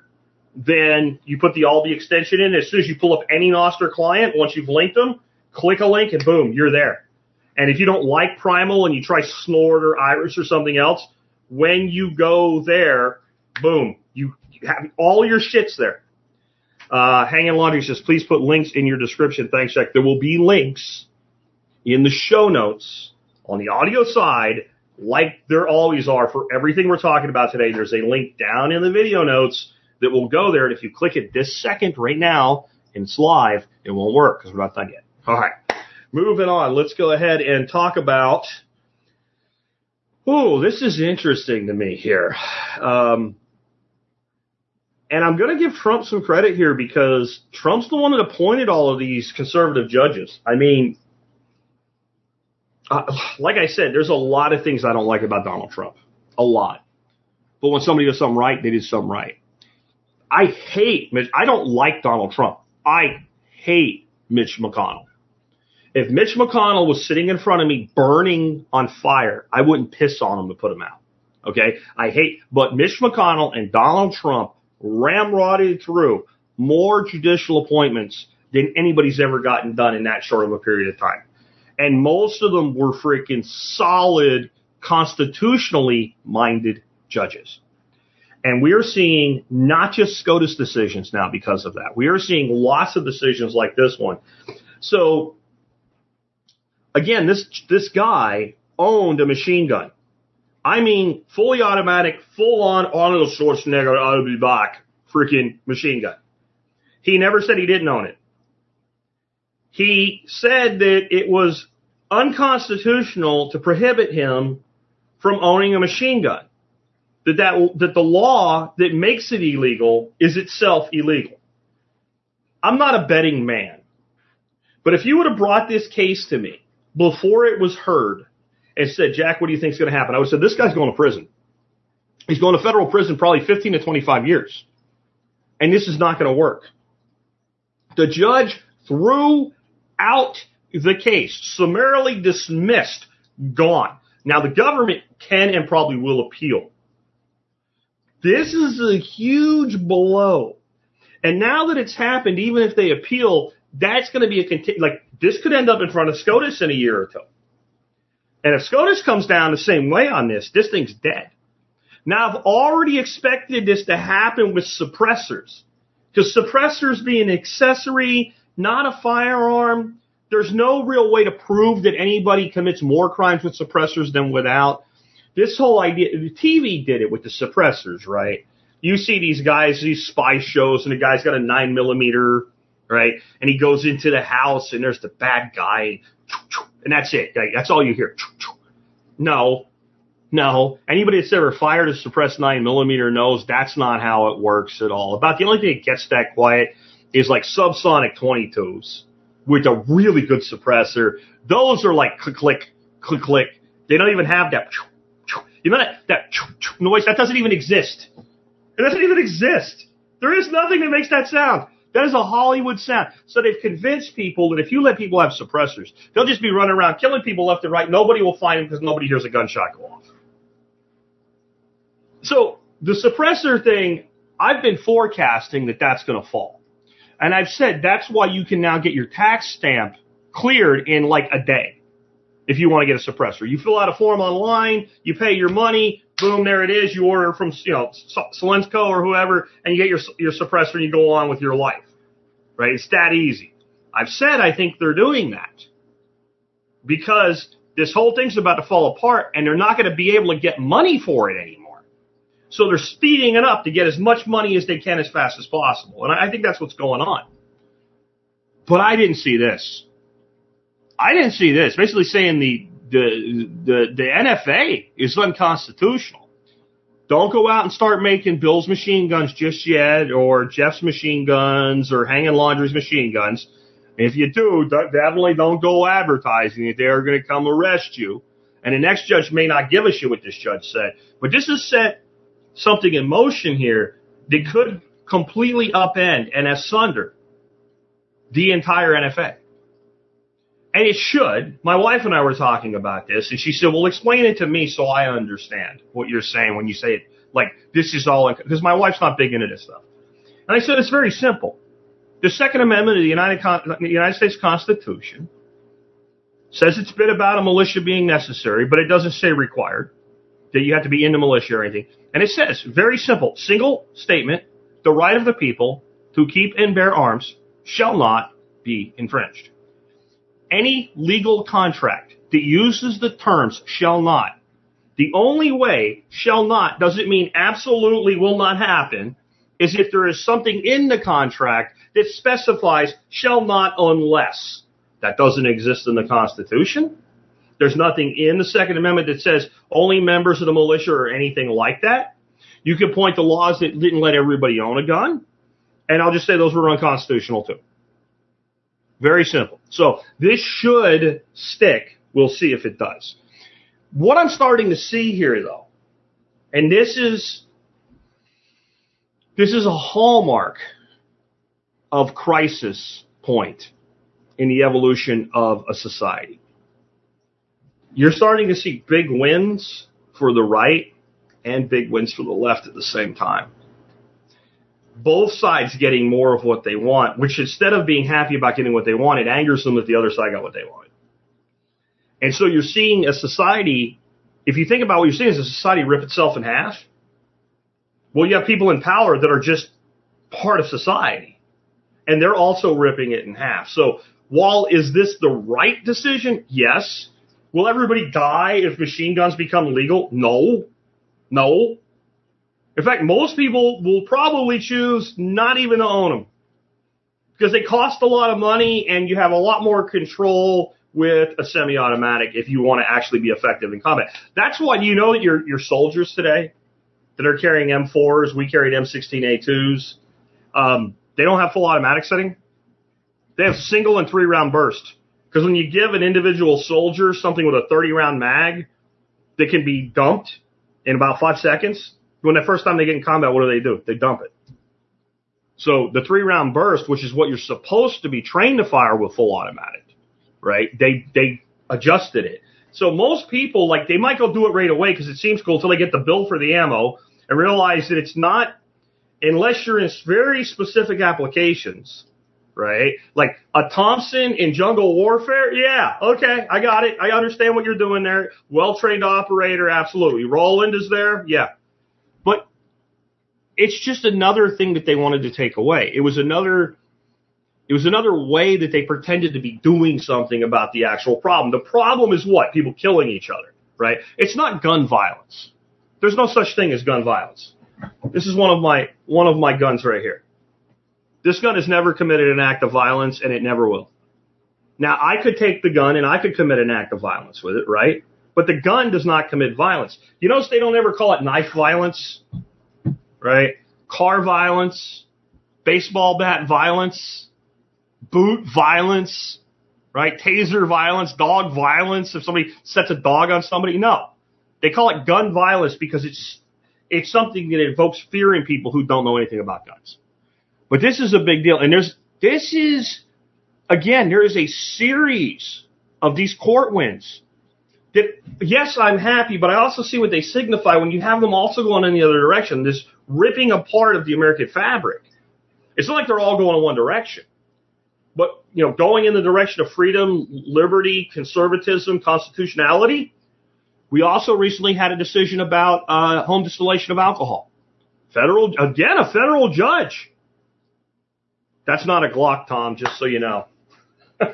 then you put the Aldi extension in. As soon as you pull up any Nostr client, once you've linked them, click a link and boom, you're there. And if you don't like Primal and you try Snort or Iris or something else, when you go there, boom, you, you have all your shits there. Uh, Hanging Laundry says, please put links in your description. Thanks, Jack. There will be links in the show notes on the audio side, like there always are for everything we're talking about today. There's a link down in the video notes that will go there. And if you click it this second right now and it's live, it won't work because we're not done yet. All right. Moving on. Let's go ahead and talk about, oh, this is interesting to me here. Um, and I'm going to give Trump some credit here because Trump's the one that appointed all of these conservative judges. I mean, uh, like I said, there's a lot of things I don't like about Donald Trump. A lot. But when somebody does something right, they do something right. I hate Mitch. I don't like Donald Trump. I hate Mitch McConnell. If Mitch McConnell was sitting in front of me burning on fire, I wouldn't piss on him to put him out. Okay? I hate, but Mitch McConnell and Donald Trump ramrodded through more judicial appointments than anybody's ever gotten done in that short of a period of time. And most of them were freaking solid, constitutionally minded judges. And we are seeing not just SCOTUS decisions now because of that. We are seeing lots of decisions like this one. So, again, this this guy owned a machine gun. I mean, fully automatic, full-on Arnold Schwarzenegger, I'll be back, freaking machine gun. He never said he didn't own it. He said that it was unconstitutional to prohibit him from owning a machine gun. That, that, that the law that makes it illegal is itself illegal. I'm not a betting man. But if you would have brought this case to me before it was heard and said, Jack, what do you think is going to happen? I would have said, this guy's going to prison. He's going to federal prison probably fifteen to twenty-five years. And this is not going to work. The judge threw out the case, summarily dismissed, gone. Now, the government can and probably will appeal. This is a huge blow. And now that it's happened, even if they appeal, that's going to be a conti- like this could end up in front of SCOTUS in a year or two. And if SCOTUS comes down the same way on this, this thing's dead. Now, I've already expected this to happen with suppressors. Because suppressors being an accessory, not a firearm, there's no real way to prove that anybody commits more crimes with suppressors than without. This whole idea, the T V did it with the suppressors, right? You see these guys, these spy shows, and the guy's got a nine millimeter, right? And he goes into the house, and there's the bad guy, and that's it. That's all you hear. No, no. Anybody that's ever fired a suppressed nine millimeter knows that's not how it works at all. About the only thing that gets that quiet is like subsonic twenty-twos with a really good suppressor. Those are like click, click, click, click. They don't even have that, you know, that, that noise. That doesn't even exist. It doesn't even exist. There is nothing that makes that sound. That is a Hollywood sound. So they've convinced people that if you let people have suppressors, they'll just be running around killing people left and right. Nobody will find them because nobody hears a gunshot go off. So the suppressor thing, I've been forecasting that that's going to fall. And I've said that's why you can now get your tax stamp cleared in like a day if you want to get a suppressor. You fill out a form online, you pay your money, boom, there it is. You order from, you know, Solensko or whoever, and you get your your suppressor and you go on with your life. Right? It's that easy. I've said I think they're doing that because this whole thing's about to fall apart and they're not going to be able to get money for it anymore. So they're speeding it up to get as much money as they can as fast as possible. And I think that's what's going on. But I didn't see this. I didn't see this. Basically saying the the the, the N F A is unconstitutional. Don't go out and start making Bill's machine guns just yet, or Jeff's machine guns, or Hanging Laundry's machine guns. If you do, definitely don't go advertising it. They're going to come arrest you. And the next judge may not give a shit what this judge said. But this has set something in motion here that could completely upend and asunder the entire N F A. And it should. My wife and I were talking about this, and she said, well, explain it to me so I understand what you're saying when you say it. Like, this is all, because my wife's not big into this stuff. And I said, it's very simple. The Second Amendment of the United, Con- the United States Constitution says it's been about a militia being necessary, but it doesn't say required, that you have to be in the militia or anything. And it says, very simple, single statement, the right of the people to keep and bear arms shall not be infringed. Any legal contract that uses the terms shall not, the only way shall not doesn't mean absolutely will not happen, is if there is something in the contract that specifies shall not unless. That doesn't exist in the Constitution. There's nothing in the Second Amendment that says only members of the militia or anything like that. You can point to laws that didn't let everybody own a gun, and I'll just say those were unconstitutional too. Very simple. So this should stick. We'll see if it does. What I'm starting to see here, though, and this is this is a hallmark of crisis point in the evolution of a society. You're starting to see big wins for the right and big wins for the left at the same time. Both sides getting more of what they want, which instead of being happy about getting what they want, it angers them that the other side got what they wanted. And so you're seeing a society, if you think about what you're seeing, is a society rip itself in half. Well, you have people in power that are just part of society, and they're also ripping it in half. So while is this the right decision? Yes. Will everybody die if machine guns become legal? No. No. In fact, most people will probably choose not even to own them because they cost a lot of money and you have a lot more control with a semi-automatic if you want to actually be effective in combat. That's why you know that your, your soldiers today that are carrying M fours, we carried M sixteen A twos, um, they don't have full automatic setting. They have single and three round burst. Because when you give an individual soldier something with a thirty round mag that can be dumped in about five seconds, when the first time they get in combat, what do they do? They dump it. So the three round burst, which is what you're supposed to be trained to fire with full automatic, right? They they adjusted it. So most people, like, they might go do it right away because it seems cool until they get the bill for the ammo and realize that it's not, unless you're in very specific applications, right? Like a Thompson in jungle warfare. Yeah. Okay. I got it. I understand what you're doing there. Well-trained operator. Absolutely. Roland is there. Yeah. But it's just another thing that they wanted to take away. It was another, it was another way that they pretended to be doing something about the actual problem. The problem is what? People killing each other, right? It's not gun violence. There's no such thing as gun violence. This is one of my, one of my guns right here. This gun has never committed an act of violence, and it never will. Now, I could take the gun, and I could commit an act of violence with it, right? But the gun does not commit violence. You notice they don't ever call it knife violence, right? Car violence, baseball bat violence, boot violence, right? Taser violence, dog violence, if somebody sets a dog on somebody. No. They call it gun violence because it's it's something that evokes fear in people who don't know anything about guns. But this is a big deal. And there's, this is, again, there is a series of these court wins that, yes, I'm happy, but I also see what they signify when you have them also going in the other direction, this ripping apart of the American fabric. It's not like they're all going in one direction, but, you know, going in the direction of freedom, liberty, conservatism, constitutionality. We also recently had a decision about uh, home distillation of alcohol. Federal, again, a federal judge. That's not a Glock, Tom, just so you know. That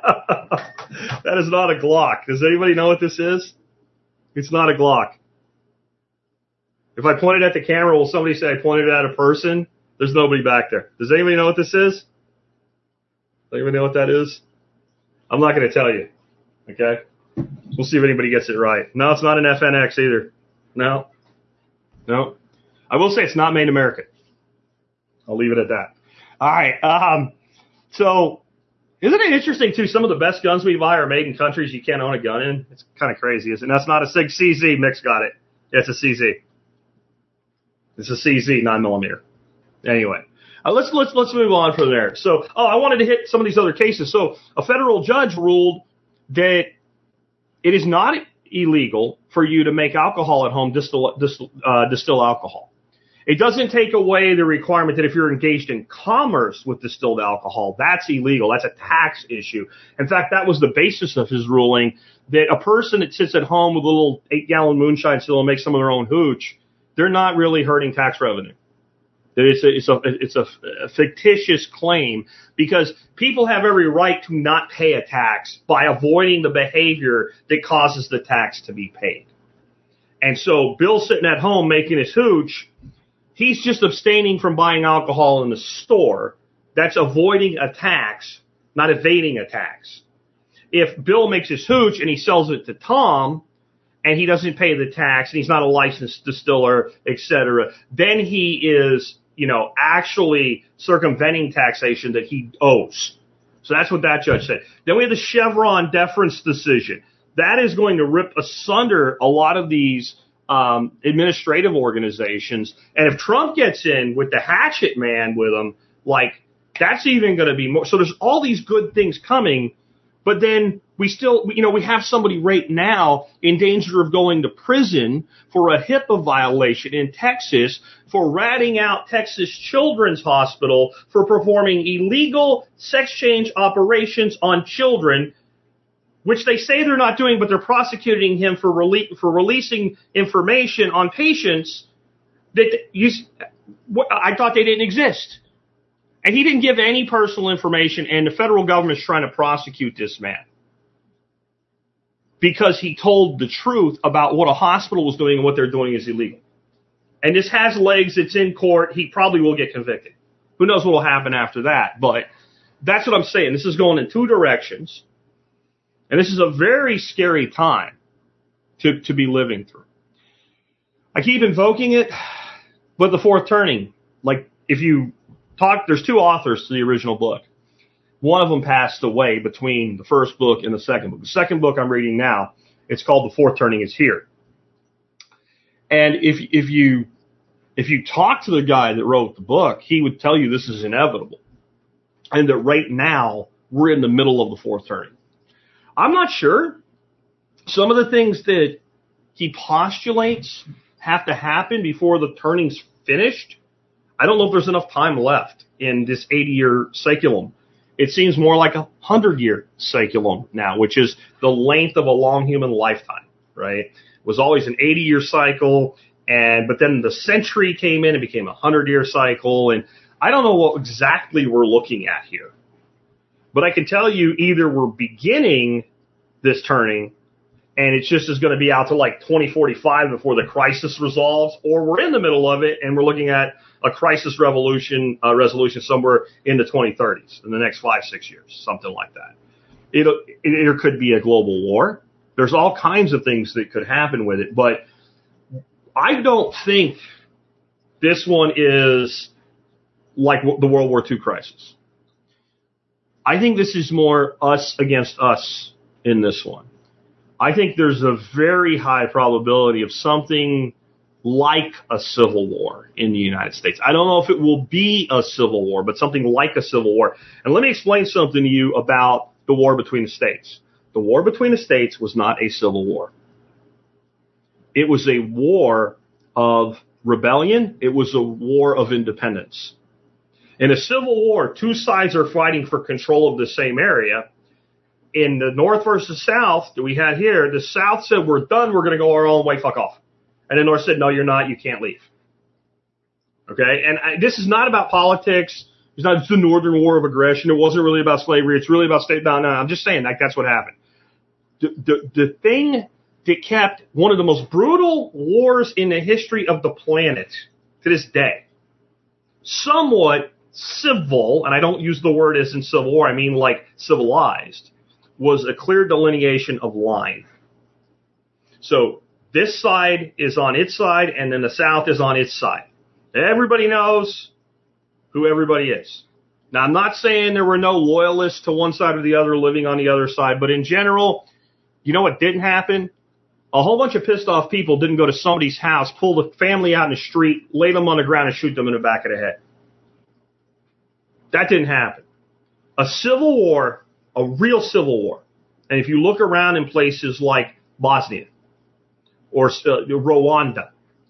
is not a Glock. Does anybody know what this is? It's not a Glock. If I pointed at the camera, will somebody say I pointed at a person? There's nobody back there. Does anybody know what this is? Does anybody know what that is? I'm not going to tell you. Okay? We'll see if anybody gets it right. No, it's not an F N X either. No. No. I will say it's not made in America. I'll leave it at that. All right. Um, so, isn't it interesting, too, some of the best guns we buy are made in countries you can't own a gun in? It's kind of crazy, isn't it? That's not a Sig C Z. Mick's got it. Yeah, it's a C Z. It's a C Z nine millimeter. Anyway, uh, let's let's let's move on from there. So, oh, I wanted to hit some of these other cases. So, a federal judge ruled that it is not illegal for you to make alcohol at home, distill, distill, uh, distill alcohol. It doesn't take away the requirement that if you're engaged in commerce with distilled alcohol, that's illegal. That's a tax issue. In fact, that was the basis of his ruling, that a person that sits at home with a little eight-gallon moonshine still and makes some of their own hooch, they're not really hurting tax revenue. It's a, it's a, it's a, a fictitious claim because people have every right to not pay a tax by avoiding the behavior that causes the tax to be paid. And so Bill sitting at home making his hooch, he's just abstaining from buying alcohol in the store. That's avoiding a tax, not evading a tax. If Bill makes his hooch and he sells it to Tom and he doesn't pay the tax and he's not a licensed distiller, et cetera, then he is, you know, actually circumventing taxation that he owes. So that's what that judge said. Then we have the Chevron deference decision. That is going to rip asunder a lot of these um, administrative organizations. And if Trump gets in with the hatchet man with him, like, that's even going to be more. So there's all these good things coming. But then we still, you know, we have somebody right now in danger of going to prison for a HIPAA violation in Texas for ratting out Texas Children's Hospital for performing illegal sex change operations on children, which they say they're not doing, but they're prosecuting him for rele- for releasing information on patients that you, I thought they didn't exist. And he didn't give any personal information, and the federal government's trying to prosecute this man because he told the truth about what a hospital was doing and what they're doing is illegal. And this has legs. It's in court. He probably will get convicted. Who knows what will happen after that? But that's what I'm saying. This is going in two directions. And this is a very scary time to, to be living through. I keep invoking it, but the fourth turning, like if you talk, there's two authors to the original book. One of them passed away between the first book and the second book. The second book I'm reading now, it's called The Fourth Turning is Here. And if if you if you talk to the guy that wrote the book, he would tell you this is inevitable. And that right now we're in the middle of the fourth turning. I'm not sure. Some of the things that he postulates have to happen before the turning's finished. I don't know if there's enough time left in this eighty-year cyclum. It seems more like a hundred-year cyclum now, which is the length of a long human lifetime, right? It was always an eighty-year cycle, and but then the century came in and became a hundred-year cycle, and I don't know what exactly we're looking at here. But I can tell you either we're beginning this turning, and it's just is going to be out to like twenty forty-five before the crisis resolves, or we're in the middle of it, and we're looking at a crisis revolution uh, resolution somewhere in the twenty thirties, in the next five, six years, something like that. It, it, there could be a global war. There's all kinds of things that could happen with it, but I don't think this one is like the World War Two crisis. I think this is more us against us in this one. I think there's a very high probability of something like a civil war in the United States. I don't know if it will be a civil war, but something like a civil war. And let me explain something to you about the war between the states. The war between the states was not a civil war. It was a war of rebellion. It was a war of independence. In a civil war, two sides are fighting for control of the same area. In the North versus South that we had here, the South said, we're done, we're going to go our own way, fuck off. And the North said, no, you're not, you can't leave. Okay? And I, this is not about politics. It's not just the Northern War of Aggression. It wasn't really about slavery. It's really about state. No, no, I'm just saying, like, that's what happened. The, the, the thing that kept one of the most brutal wars in the history of the planet to this day, somewhat civil, and I don't use the word as in civil war, I mean like civilized, was a clear delineation of line. So this side is on its side, and then the South is on its side. Everybody knows who everybody is. Now, I'm not saying there were no loyalists to one side or the other living on the other side, but in general, you know what didn't happen? A whole bunch of pissed off people didn't go to somebody's house, pull the family out in the street, lay them on the ground, and shoot them in the back of the head. That didn't happen. A civil war, a real civil war, and if you look around in places like Bosnia or uh, Rwanda,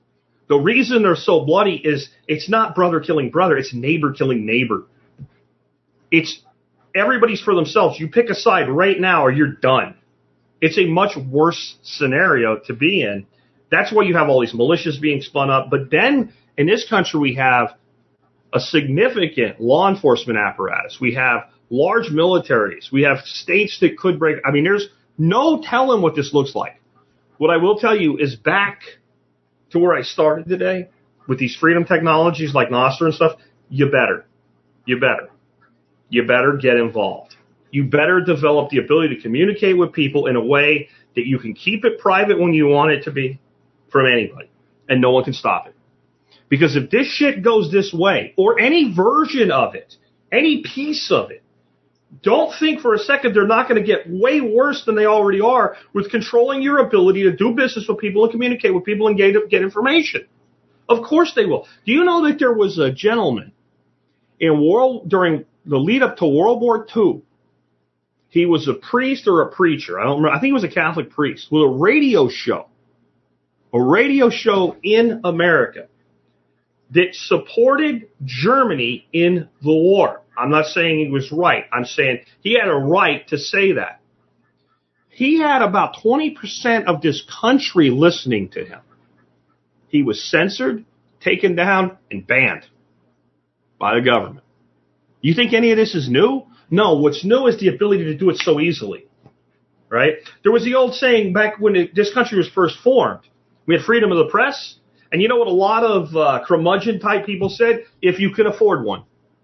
The reason they're so bloody is it's not brother killing brother, it's neighbor killing neighbor. It's everybody's for themselves. You pick a side right now or you're done. It's a much worse scenario to be in. That's why you have all these militias being spun up. But then in this country, we have a significant law enforcement apparatus. We have large militaries. We have states that could break. I mean, there's no telling what this looks like. What I will tell you is back to where I started today with these freedom technologies like Nostr and stuff. You better, you better, you better get involved. You better develop the ability to communicate with people in a way that you can keep it private when you want it to be from anybody, and no one can stop it. Because if this shit goes this way, or any version of it, any piece of it, don't think for a second they're not going to get way worse than they already are with controlling your ability to do business with people and communicate with people and get, get information. Of course they will. Do you know that there was a gentleman in world during the lead up to World War Two? He was a priest or a preacher. I don't remember. I think he was a Catholic priest with a radio show, a radio show in America that supported Germany in the war. I'm not saying he was right. I'm saying he had a right to say that. He had about twenty percent of this country listening to him. He was censored, taken down, and banned by the government. You think any of this is new? No, what's new is the ability to do it so easily, right? There was the old saying back when it, this country was first formed. We had freedom of the press. And you know what a lot of uh, curmudgeon-type people said? If you can afford one.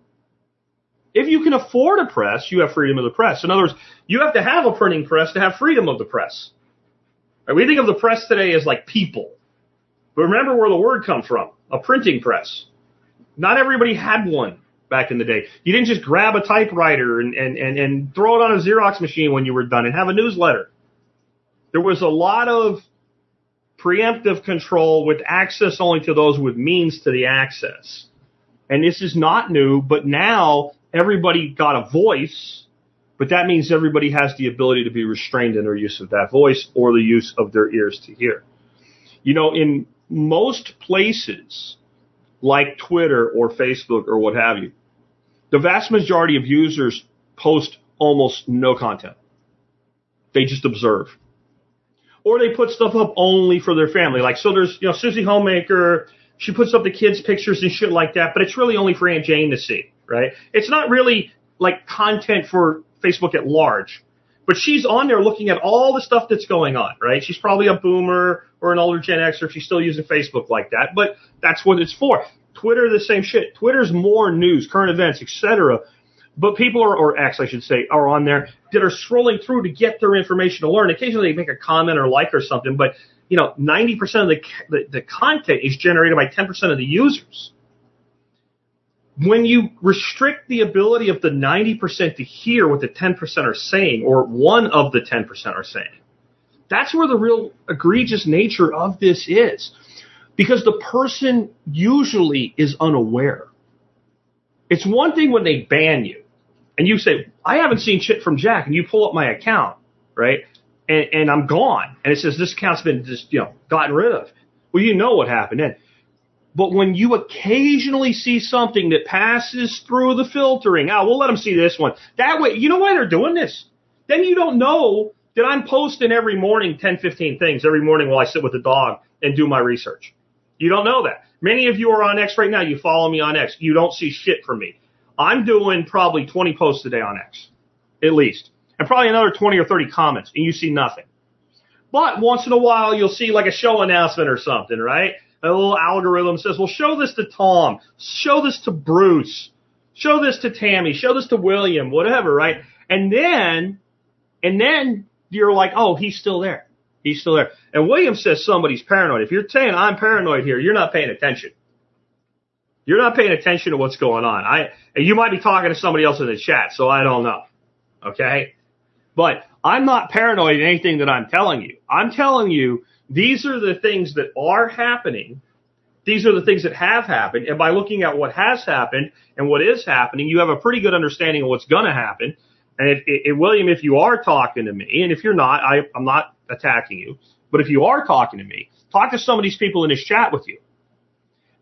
If you can afford a press, you have freedom of the press. In other words, you have to have a printing press to have freedom of the press. Right? We think of the press today as like people. But remember where the word comes from, a printing press. Not everybody had one back in the day. You didn't just grab a typewriter and, and, and, and throw it on a Xerox machine when you were done and have a newsletter. There was a lot of preemptive control with access only to those with means to the access. And this is not new, but now everybody got a voice, but that means everybody has the ability to be restrained in their use of that voice or the use of their ears to hear. You know, in most places like Twitter or Facebook or what have you, the vast majority of users post almost no content. They just observe. Or they put stuff up only for their family. Like, so there's, you know, Susie Homemaker, she puts up the kids' pictures and shit like that, but it's really only for Aunt Jane to see, right? It's not really like content for Facebook at large. But she's on there looking at all the stuff that's going on, right? She's probably a boomer or an older Gen Xer if she's still using Facebook like that, but that's what it's for. Twitter, the same shit. Twitter's more news, current events, et cetera. But people are, or X, I should say, are on there that are scrolling through to get their information to learn. Occasionally they make a comment or like or something, but, you know, ninety percent of the, the, the content is generated by ten percent of the users. When you restrict the ability of the ninety percent to hear what the ten percent are saying, or one of the ten percent are saying, that's where the real egregious nature of this is. Because the person usually is unaware. It's one thing when they ban you. And you say, I haven't seen shit from Jack, and you pull up my account, right? And, and I'm gone. And it says this account's been just, you know, gotten rid of. Well, you know what happened then. But when you occasionally see something that passes through the filtering, oh, we'll let them see this one. That way, you know why they're doing this? Then you don't know that I'm posting every morning ten, fifteen things every morning while I sit with the dog and do my research. You don't know that. Many of you are on X right now. You follow me on X. You don't see shit from me. I'm doing probably twenty posts a day on X, at least. And probably another twenty or thirty comments, and you see nothing. But once in a while, you'll see like a show announcement or something, right? A little algorithm says, well, show this to Tom. Show this to Bruce. Show this to Tammy. Show this to William, whatever, right? And then, and then you're like, oh, he's still there. He's still there. And William says somebody's paranoid. If you're saying I'm paranoid here, you're not paying attention. You're not paying attention to what's going on. I, and you might be talking to somebody else in the chat, so I don't know. Okay? But I'm not paranoid in anything that I'm telling you. I'm telling you these are the things that are happening. These are the things that have happened. And by looking at what has happened and what is happening, you have a pretty good understanding of what's going to happen. And if, if, William, if you are talking to me, and if you're not, I, I'm not attacking you, but if you are talking to me, talk to some of these people in this chat with you.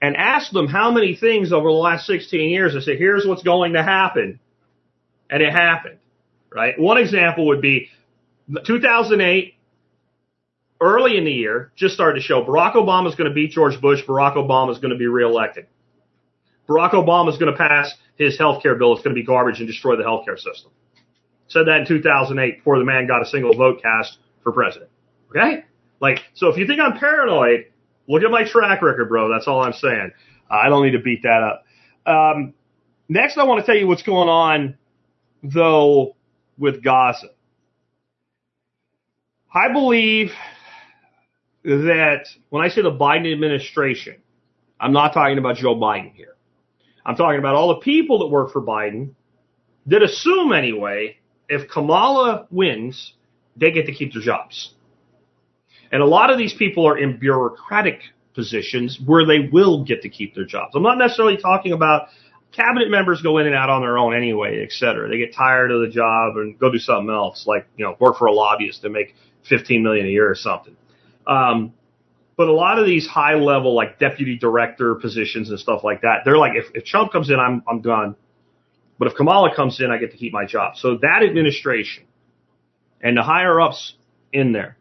and ask them how many things over the last sixteen years, I say, here's what's going to happen. And it happened, right? One example would be two thousand eight, early in the year, just started to show Barack Obama is going to beat George Bush. Barack Obama is going to be reelected. Barack Obama is going to pass his health care bill. It's going to be garbage and destroy the health care system. Said that in two thousand eight before the man got a single vote cast for president. Okay? Like, so if you think I'm paranoid, look at my track record, bro. That's all I'm saying. Uh, I don't need to beat that up. Um, next, I want to tell you what's going on, though, with Gaza. I believe that when I say the Biden administration, I'm not talking about Joe Biden here. I'm talking about all the people that work for Biden that assume anyway, if Kamala wins, they get to keep their jobs. And a lot of these people are in bureaucratic positions where they will get to keep their jobs. I'm not necessarily talking about cabinet members go in and out on their own anyway, et cetera. They get tired of the job and go do something else, like, you know, work for a lobbyist and make fifteen million dollars a year or something. Um, but a lot of these high level, like deputy director positions and stuff like that, they're like, if, if Trump comes in, I'm, I'm done. But if Kamala comes in, I get to keep my job. So that administration and the higher ups in there,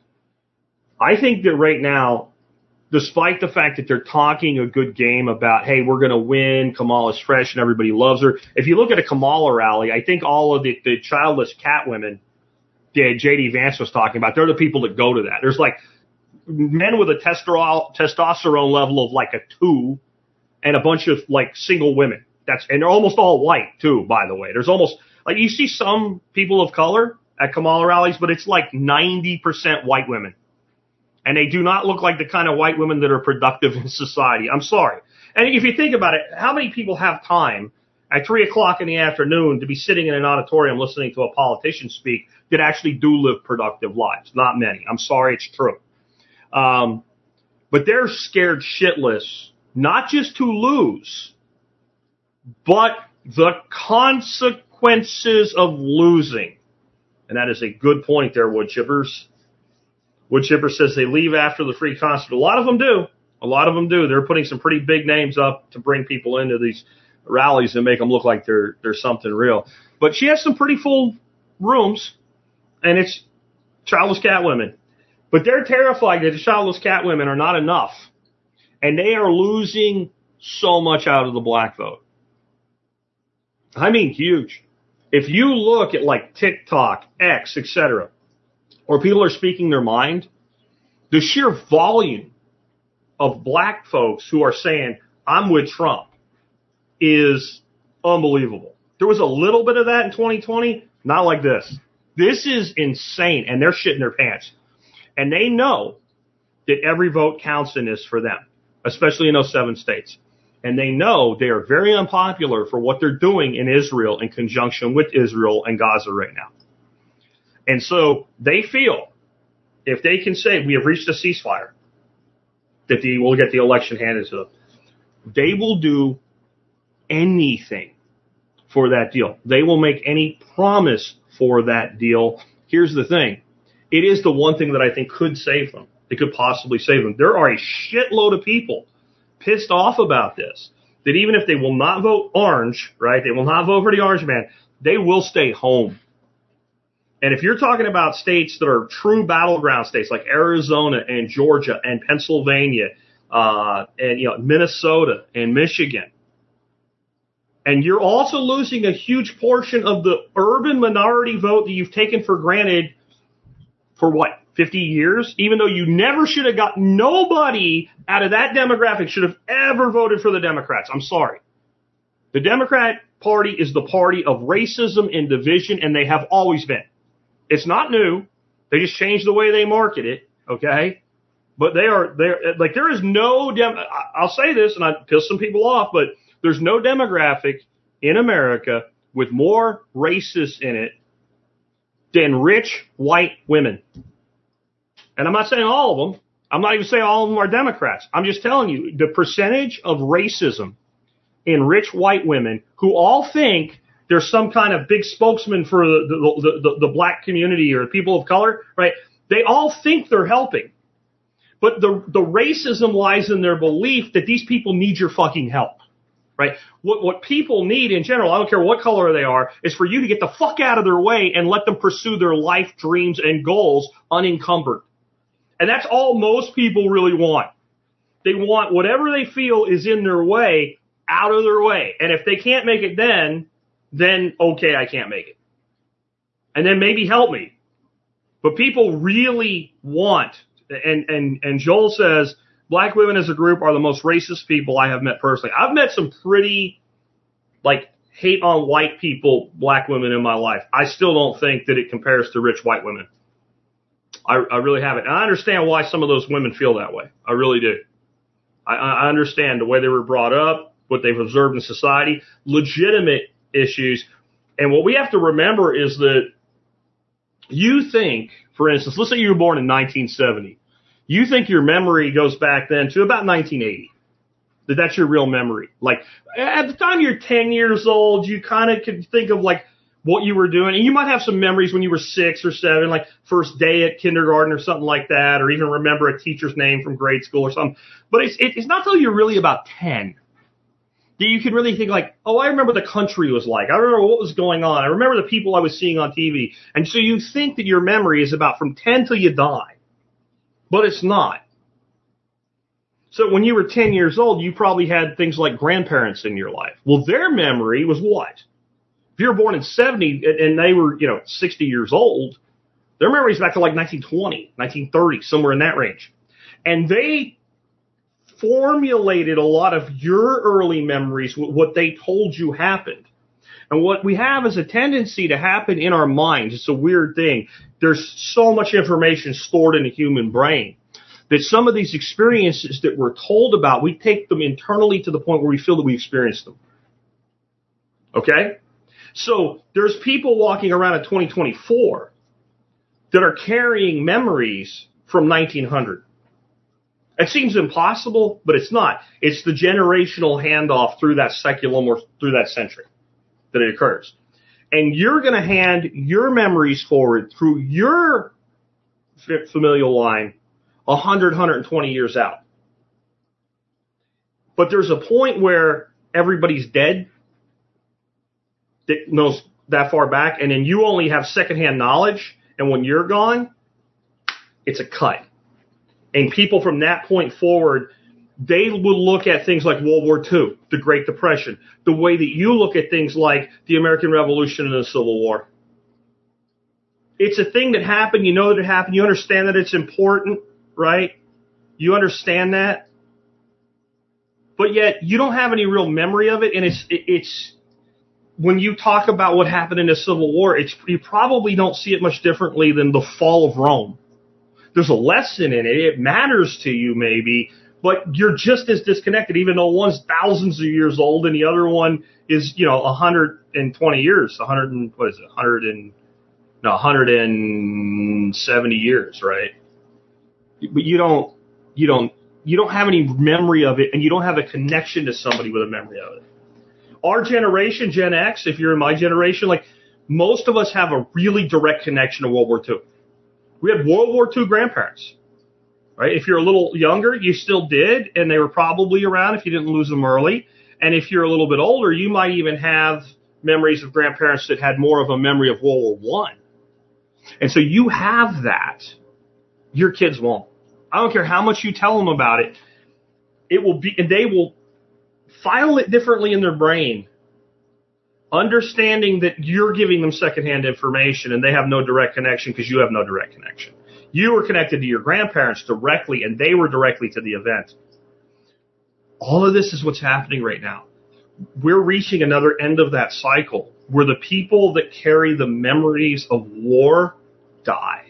I think that right now, despite the fact that they're talking a good game about, hey, we're going to win, Kamala's fresh and everybody loves her. If you look at a Kamala rally, I think all of the, the childless cat women that J D Vance was talking about, they're the people that go to that. There's like men with a testosterone level of like a two and a bunch of like single women. That's, and they're almost all white too, by the way. There's almost, like, you see some people of color at Kamala rallies, but it's like ninety percent white women. And they do not look like the kind of white women that are productive in society. I'm sorry. And if you think about it, how many people have time at three o'clock in the afternoon to be sitting in an auditorium listening to a politician speak that actually do live productive lives? Not many. I'm sorry, it's true. Um, but they're scared shitless, not just to lose, but the consequences of losing. And that is a good point there, wood chippers. Wood Chipper says they leave after the free concert. A lot of them do. A lot of them do. They're putting some pretty big names up to bring people into these rallies and make them look like they're they're something real. But she has some pretty full rooms, and it's childless cat women. But they're terrified that the childless cat women are not enough, and they are losing so much out of the black vote. I mean, huge. If you look at like TikTok, X, et cetera, where people are speaking their mind, the sheer volume of black folks who are saying, I'm with Trump, is unbelievable. There was a little bit of that in twenty twenty, not like this. This is insane, and they're shitting their pants. And they know that every vote counts in this for them, especially in those seven states. And they know they are very unpopular for what they're doing in Israel in conjunction with Israel and Gaza right now. And so they feel if they can say we have reached a ceasefire, that they will get the election handed to them. They will do anything for that deal. They will make any promise for that deal. Here's the thing. It is the one thing that I think could save them. It could possibly save them. There are a shitload of people pissed off about this, that even if they will not vote orange, right, they will not vote for the orange man, they will stay home. And if you're talking about states that are true battleground states like Arizona and Georgia and Pennsylvania, uh, and, you know, Minnesota and Michigan, and you're also losing a huge portion of the urban minority vote that you've taken for granted for what, fifty years? Even though you never should have got, nobody out of that demographic should have ever voted for the Democrats. I'm sorry. The Democrat Party is the party of racism and division, and they have always been. It's not new. They just changed the way they market it, okay? But they are, they're, like, there is no, dem- I'll say this, and I piss some people off, but there's no demographic in America with more racists in it than rich white women. And I'm not saying all of them. I'm not even saying all of them are Democrats. I'm just telling you the percentage of racism in rich white women who all think there's some kind of big spokesman for the, the, the, the black community or people of color, right? They all think they're helping. But the, the racism lies in their belief that these people need your fucking help. Right? What, what people need in general, I don't care what color they are, is for you to get the fuck out of their way and let them pursue their life dreams and goals unencumbered. And that's all most people really want. They want whatever they feel is in their way out of their way. And if they can't make it then, then okay, I can't make it. And then maybe help me. But people really want, and, and, and Joel says, black women as a group are the most racist people I have met personally. I've met some pretty, like, hate on white people, black women in my life. I still don't think that it compares to rich white women. I, I really haven't. And I understand why some of those women feel that way. I really do. I, I understand the way they were brought up, what they've observed in society, legitimate issues. And what we have to remember is that you think, for instance, let's say you were born in nineteen seventy. You think your memory goes back then to about nineteen eighty. That that's your real memory. Like, at the time you're ten years old, you kind of can think of, like, what you were doing. And you might have some memories when you were six or seven, like first day at kindergarten or something like that, or even remember a teacher's name from grade school or something. But it's it's not until you're really about ten that you can really think like, oh, I remember the country was like. I remember what was going on. I remember the people I was seeing on T V. And so you think that your memory is about from ten till you die. But it's not. So when you were ten years old, you probably had things like grandparents in your life. Well, their memory was what? If you were born in seventy and they were, you know, sixty years old, their memory is back to like nineteen twenty, nineteen thirty, somewhere in that range. And they formulated a lot of your early memories with what they told you happened. And what we have is a tendency to happen in our minds. It's a weird thing. There's so much information stored in the human brain that some of these experiences that we're told about, we take them internally to the point where we feel that we experienced them. Okay? So there's people walking around in twenty twenty-four that are carrying memories from nineteen hundred. It seems impossible, but it's not. It's the generational handoff through that seculum or through that century that it occurs. And you're going to hand your memories forward through your familial line one hundred, one hundred twenty years out. But there's a point where everybody's dead that knows that far back, and then you only have secondhand knowledge, and when you're gone, it's a cut. And people from that point forward, they will look at things like World War Two, the Great Depression, the way that you look at things like the American Revolution and the Civil War. It's a thing that happened. You know that it happened. You understand that it's important, right? You understand that. But yet you don't have any real memory of it. And it's, it's, when you talk about what happened in the Civil War, it's, you probably don't see it much differently than the fall of Rome. There's a lesson in it. It matters to you maybe, but you're just as disconnected, even though one's thousands of years old and the other one is, you know, one hundred twenty years, one hundred and, what is it, one hundred and, no, one hundred seventy years, right? But you don't, you don't, you don't have any memory of it, and you don't have a connection to somebody with a memory of it. Our generation, Gen X, if you're in my generation, like, most of us have a really direct connection to World War Two. We had World War Two grandparents, right? If you're a little younger, you still did, and they were probably around if you didn't lose them early. And if you're a little bit older, you might even have memories of grandparents that had more of a memory of World War One. And so you have that. Your kids won't. I don't care how much you tell them about it. It will be, and they will file it differently in their brain, understanding that you're giving them secondhand information and they have no direct connection because you have no direct connection. You were connected to your grandparents directly and they were directly to the event. All of this is what's happening right now. We're reaching another end of that cycle where the people that carry the memories of war die.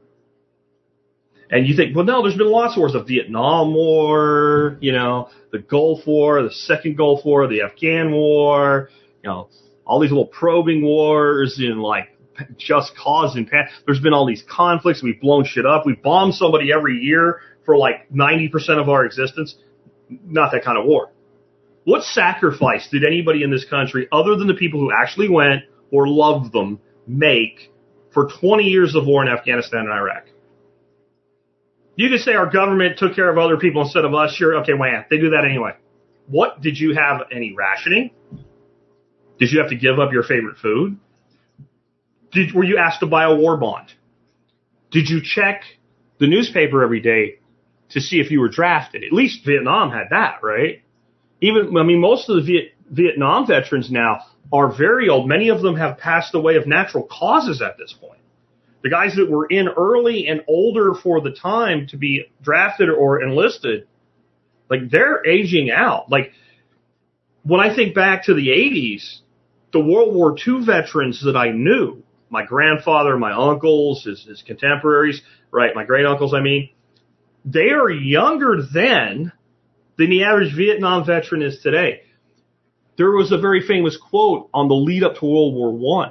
And you think, well, no, there's been lots of wars. The Vietnam War, you know, the Gulf War, the Second Gulf War, the Afghan War, you know, all these little probing wars in like Just Cause and Pan. There's been all these conflicts. We've blown shit up. We bomb somebody every year for like ninety percent of our existence. Not that kind of war. What sacrifice did anybody in this country, other than the people who actually went or loved them, make for twenty years of war in Afghanistan and Iraq? You could say our government took care of other people instead of us. Sure, okay, wham, they do that anyway. What, did you have any rationing? Did you have to give up your favorite food? Did, were you asked to buy a war bond? Did you check the newspaper every day to see if you were drafted? At least Vietnam had that, right? Even, I mean, most of the Viet, Vietnam veterans now are very old. Many of them have passed away of natural causes at this point. The guys that were in early and older for the time to be drafted or enlisted, like, they're aging out. Like, when I think back to the eighties, the World War Two veterans that I knew, my grandfather, my uncles, his, his contemporaries, right, my great uncles, I mean, they are younger then than the average Vietnam veteran is today. There was a very famous quote on the lead up to World War One.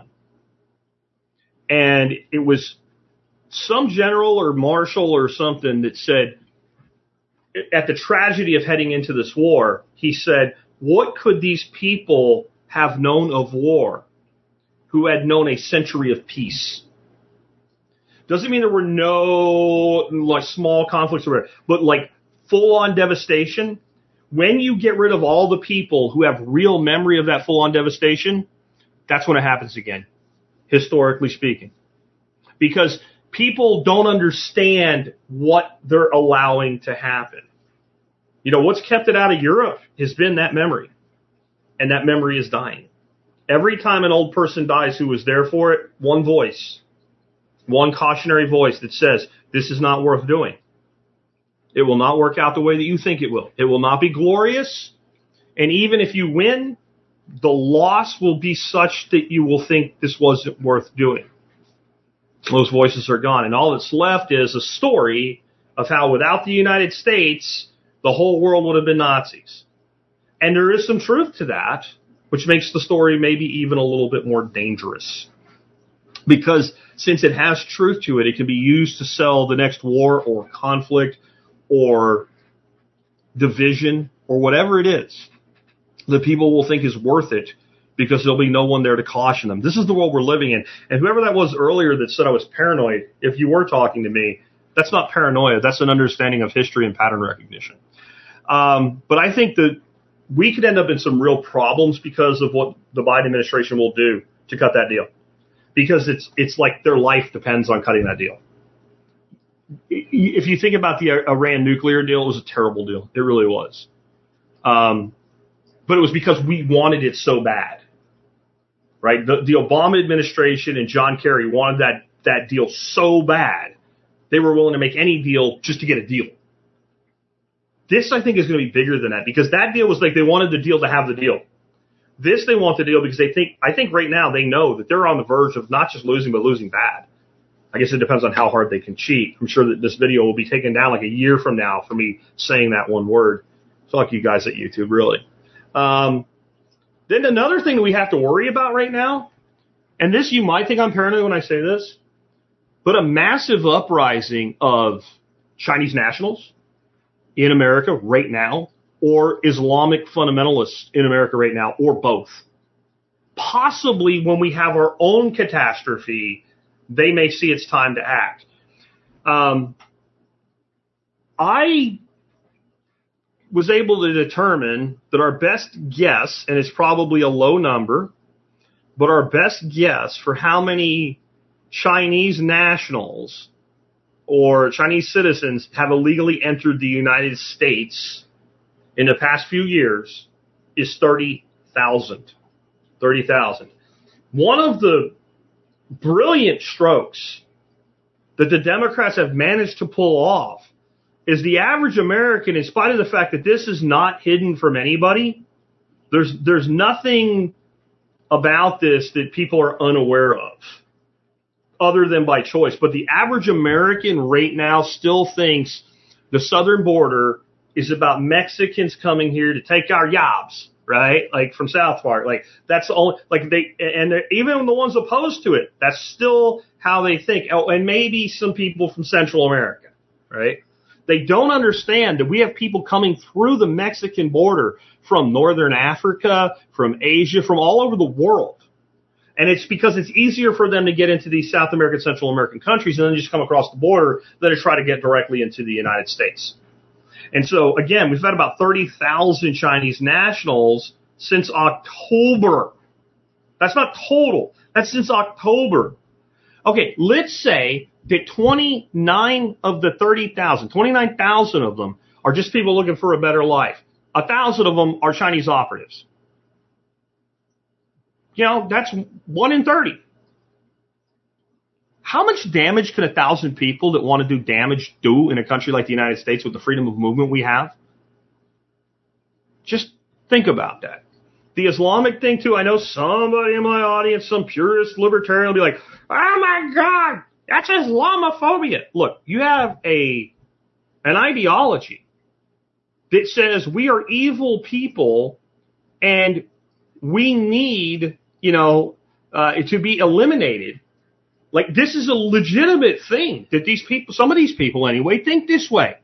And it was some general or marshal or something that said, at the tragedy of heading into this war, he said, what could these people have known of war who had known a century of peace? Doesn't mean there were no like small conflicts or whatever, but like full-on devastation. When you get rid of all the people who have real memory of that full-on devastation, that's when it happens again, historically speaking. Because people don't understand what they're allowing to happen. You know, what's kept it out of Europe has been that memory. And that memory is dying. Every time an old person dies who was there for it, one voice, one cautionary voice that says, this is not worth doing. It will not work out the way that you think it will. It will not be glorious. And even if you win, the loss will be such that you will think this wasn't worth doing. Those voices are gone. And all that's left is a story of how without the United States, the whole world would have been Nazis. And there is some truth to that, which makes the story maybe even a little bit more dangerous. Because since it has truth to it, it can be used to sell the next war or conflict or division or whatever it is that people will think is worth it because there'll be no one there to caution them. This is the world we're living in. And whoever that was earlier that said I was paranoid, if you were talking to me, that's not paranoia. That's an understanding of history and pattern recognition. Um, but I think that we could end up in some real problems because of what the Biden administration will do to cut that deal. Because it's it's like their life depends on cutting that deal. If you think about the Iran nuclear deal, it was a terrible deal. It really was. Um, but it was because we wanted it so bad. Right? The, the Obama administration and John Kerry wanted that, that deal so bad, they were willing to make any deal just to get a deal. This, I think, is going to be bigger than that because that deal was like they wanted the deal to have the deal. This, they want the deal because they think, I think right now they know that they're on the verge of not just losing, but losing bad. I guess it depends on how hard they can cheat. I'm sure that this video will be taken down like a year from now for me saying that one word. Fuck you guys at YouTube, really. Um, then another thing that we have to worry about right now, and this, you might think I'm paranoid when I say this, but a massive uprising of Chinese nationals in America right now, or Islamic fundamentalists in America right now, or both. Possibly when we have our own catastrophe, they may see it's time to act. Um, I was able to determine that our best guess, and it's probably a low number, but our best guess for how many Chinese nationals or Chinese citizens have illegally entered the United States in the past few years is thirty thousand. thirty thousand. One of the brilliant strokes that the Democrats have managed to pull off is the average American, in spite of the fact that this is not hidden from anybody, there's there's nothing about this that people are unaware of other than by choice. But the average American right now still thinks the southern border is about Mexicans coming here to take our jobs, right? Like from South Park. Like that's the only, like they, and even the ones opposed to it, that's still how they think. Oh, and maybe some people from Central America, right? They don't understand that we have people coming through the Mexican border from Northern Africa, from Asia, from all over the world. And it's because it's easier for them to get into these South American, Central American countries and then just come across the border than to try to get directly into the United States. And so, again, we've had about thirty thousand Chinese nationals since October. That's not total. That's since October. Okay, let's say that twenty-nine of the thirty thousand, twenty-nine thousand of them are just people looking for a better life. A thousand of them are Chinese operatives. You know, that's one in thirty. How much damage can a thousand people that want to do damage do in a country like the United States with the freedom of movement we have? Just think about that. The Islamic thing, too, I know somebody in my audience, some purist libertarian will be like, oh, my God, that's Islamophobia. Look, you have a an ideology that says we are evil people and we need, you know, uh, to be eliminated. Like, this is a legitimate thing that these people, some of these people anyway, think this way.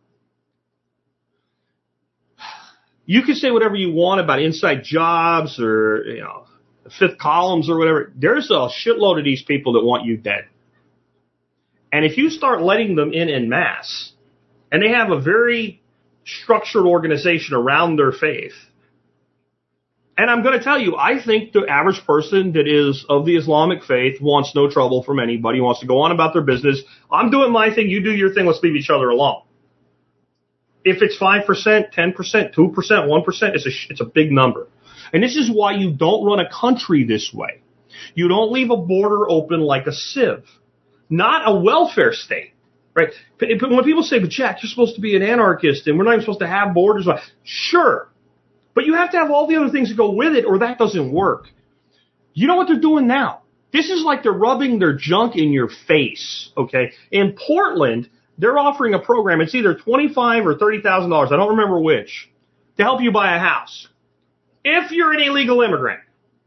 You can say whatever you want about inside jobs or, you know, fifth columns or whatever. There's a shitload of these people that want you dead. And if you start letting them in en masse, and they have a very structured organization around their faith, and I'm going to tell you, I think the average person that is of the Islamic faith wants no trouble from anybody, wants to go on about their business. I'm doing my thing, you do your thing, let's leave each other alone. If it's five percent, ten percent, two percent, one percent, it's a, it's a big number. And this is why you don't run a country this way. You don't leave a border open like a sieve. Not a welfare state, right? When people say, but Jack, you're supposed to be an anarchist and we're not even supposed to have borders. Sure. But you have to have all the other things that go with it or that doesn't work. You know what they're doing now? This is like they're rubbing their junk in your face, okay? In Portland, they're offering a program. It's either twenty-five thousand dollars or thirty thousand dollars. I don't remember which. To help you buy a house. If you're an illegal immigrant.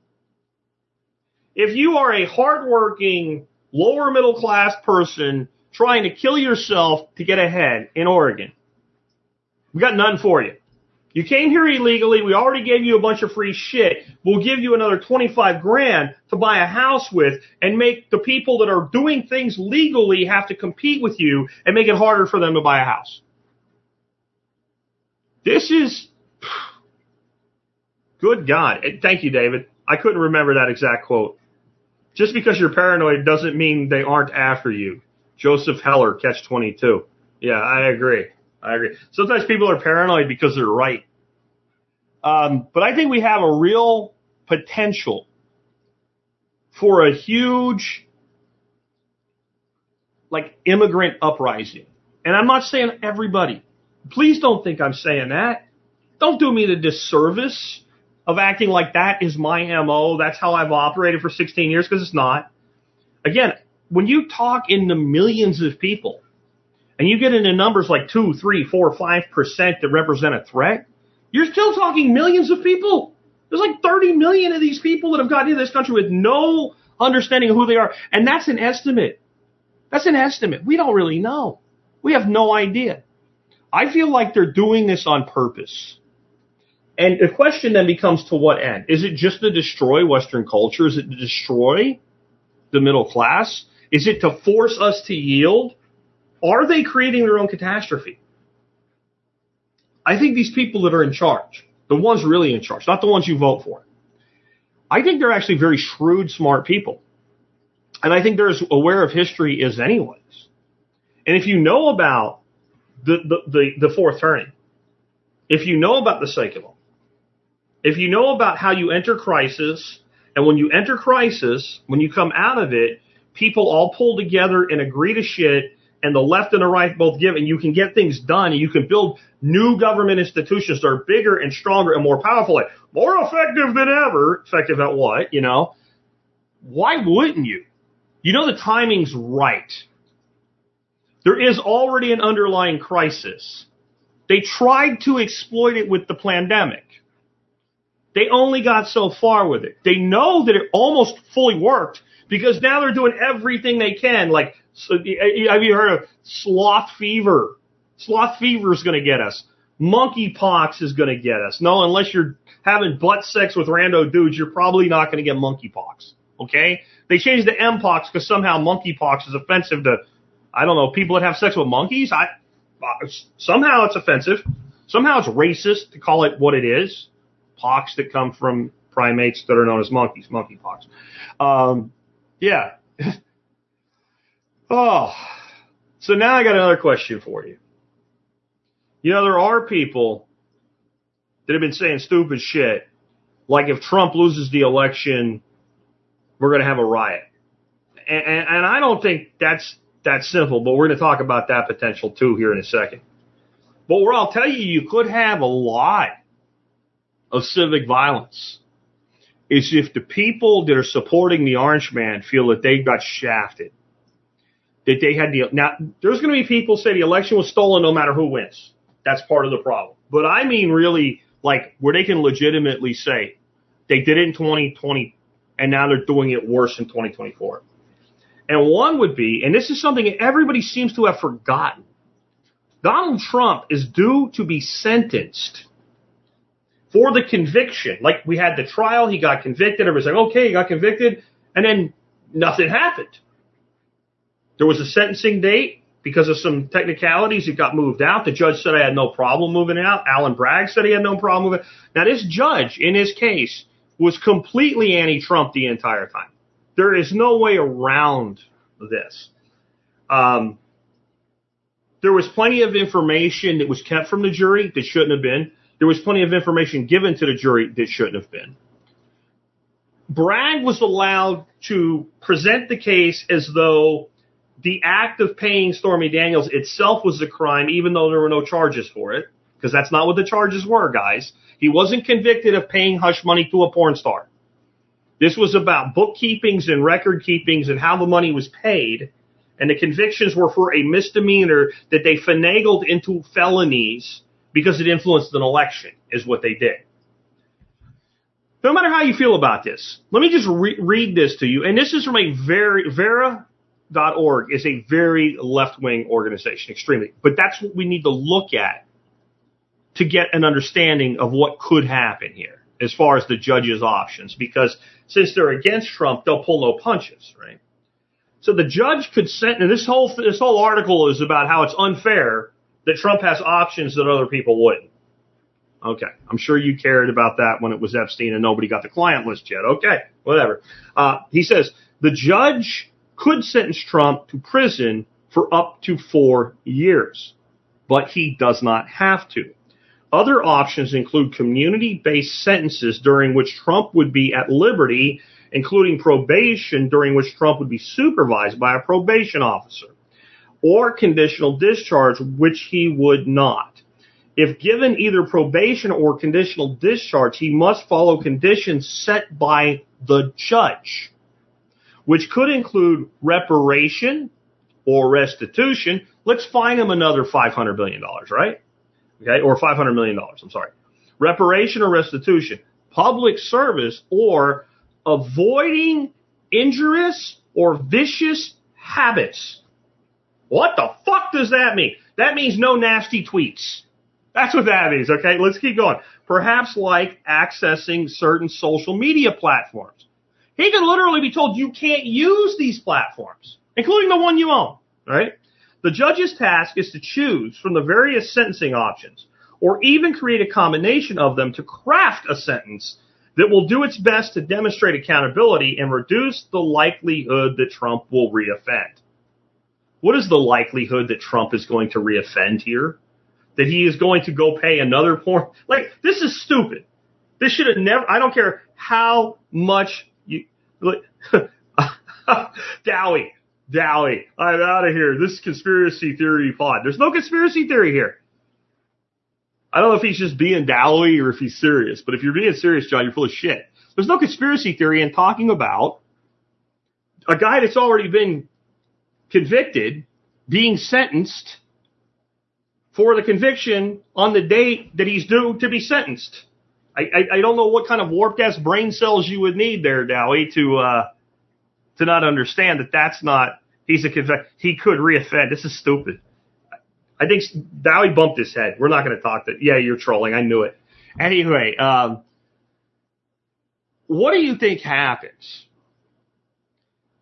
If you are a hardworking, lower middle class person trying to kill yourself to get ahead in Oregon. We got none for you. You came here illegally. We already gave you a bunch of free shit. We'll give you another twenty-five grand to buy a house with and make the people that are doing things legally have to compete with you and make it harder for them to buy a house. This is, good God. Thank you, David. I couldn't remember that exact quote. Just because you're paranoid doesn't mean they aren't after you. Joseph Heller, catch twenty-two. Yeah, I agree. I agree. Sometimes people are paranoid because they're right. Um, but I think we have a real potential for a huge, like, immigrant uprising. And I'm not saying everybody. Please don't think I'm saying that. Don't do me the disservice of acting like that is my M O. That's how I've operated for sixteen years, because it's not. Again, when you talk in the millions of people, and you get into numbers like two, three, four, five percent that represent a threat, you're still talking millions of people. There's like thirty million of these people that have gotten into this country with no understanding of who they are. And that's an estimate. That's an estimate. We don't really know. We have no idea. I feel like they're doing this on purpose. And the question then becomes, to what end? Is it just to destroy Western culture? Is it to destroy the middle class? Is it to force us to yield? Are they creating their own catastrophe? I think these people that are in charge, the ones really in charge, not the ones you vote for, I think they're actually very shrewd, smart people. And I think they're as aware of history as anyone's. And if you know about the, the, the, the fourth turning, if you know about the cycle, if you know about how you enter crisis, and when you enter crisis, when you come out of it, people all pull together and agree to shit, and the left and the right both give, and you can get things done, and you can build new government institutions that are bigger and stronger and more powerful, like more effective than ever. Effective at what, you know? Why wouldn't you? You know the timing's right. There is already an underlying crisis. They tried to exploit it with the pandemic. They only got so far with it. They know that it almost fully worked because now they're doing everything they can. Like, so, have you heard of sloth fever? Sloth fever is going to get us. Monkeypox is going to get us. No, unless you're having butt sex with rando dudes, you're probably not going to get monkeypox. okay? They changed the M-pox because somehow monkeypox is offensive to, I don't know, people that have sex with monkeys. I uh, somehow it's offensive. Somehow it's racist to call it what it is. Pox that come from primates that are known as monkeys, monkeypox. Um, yeah. Oh, so now I got another question for you. You know, there are people that have been saying stupid shit, like if Trump loses the election, we're going to have a riot. And, and, and I don't think that's that simple, but we're going to talk about that potential too here in a second. But where I'll tell you, you could have a lot of civic violence is if the people that are supporting the Orange Man feel that they got shafted. That they had the, now, there's going to be people say the election was stolen no matter who wins. That's part of the problem. But I mean really, like, where they can legitimately say they did it in twenty twenty and now they're doing it worse in twenty twenty-four. And one would be, and this is something everybody seems to have forgotten, Donald Trump is due to be sentenced for the conviction. Like, we had the trial, he got convicted, everybody's like, okay, he got convicted, and then nothing happened. There was a sentencing date. Because of some technicalities, it got moved out. The judge said I had no problem moving it out. Alan Bragg said he had no problem moving it. Now, this judge, in his case, was completely anti-Trump the entire time. There is no way around this. Um, there was plenty of information that was kept from the jury that shouldn't have been. There was plenty of information given to the jury that shouldn't have been. Bragg was allowed to present the case as though the act of paying Stormy Daniels itself was a crime, even though there were no charges for it, because that's not what the charges were, guys. He wasn't convicted of paying hush money to a porn star. This was about bookkeepings and record keepings and how the money was paid, and the convictions were for a misdemeanor that they finagled into felonies because it influenced an election, is what they did. No matter how you feel about this, let me just re- read this to you, and this is from a very, Vera dot org is a very left-wing organization, extremely. But that's what we need to look at to get an understanding of what could happen here as far as the judge's options. Because since they're against Trump, they'll pull no punches, right? So the judge could sentence, and this whole, this whole article is about how it's unfair that Trump has options that other people wouldn't. Okay, I'm sure you cared about that when it was Epstein and nobody got the client list yet. Okay, whatever. Uh, he says, the judge could sentence Trump to prison for up to four years, but he does not have to. Other options include community-based sentences during which Trump would be at liberty, including probation during which Trump would be supervised by a probation officer, or conditional discharge, which he would not. If given either probation or conditional discharge, he must follow conditions set by the judge, which could include reparation or restitution. Let's fine him another five hundred billion dollars, right? Okay, or five hundred million dollars, I'm sorry. Reparation or restitution, public service, or avoiding injurious or vicious habits. What the fuck does that mean? That means no nasty tweets. That's what that means, okay? Let's keep going. Perhaps like accessing certain social media platforms. He could literally be told you can't use these platforms, including the one you own, right? The judge's task is to choose from the various sentencing options, or even create a combination of them to craft a sentence that will do its best to demonstrate accountability and reduce the likelihood that Trump will reoffend. What is the likelihood that Trump is going to reoffend here? That he is going to go pay another porn? Like, this is stupid. This should have never, I don't care how much you, like, Dowie, Dowie, I'm out of here. This is conspiracy theory pod. There's no conspiracy theory here. I don't know if he's just being Dowie or if he's serious, but if you're being serious, John, you're full of shit. There's no conspiracy theory in talking about a guy that's already been convicted being sentenced for the conviction on the date that he's due to be sentenced. I, I, I don't know what kind of warped ass brain cells you would need there, Dowie, to uh, to not understand that that's not, he's a convict. He could reoffend. This is stupid. I think Dowie bumped his head. We're not going to talk that. Yeah, you're trolling. I knew it. Anyway, um, what do you think happens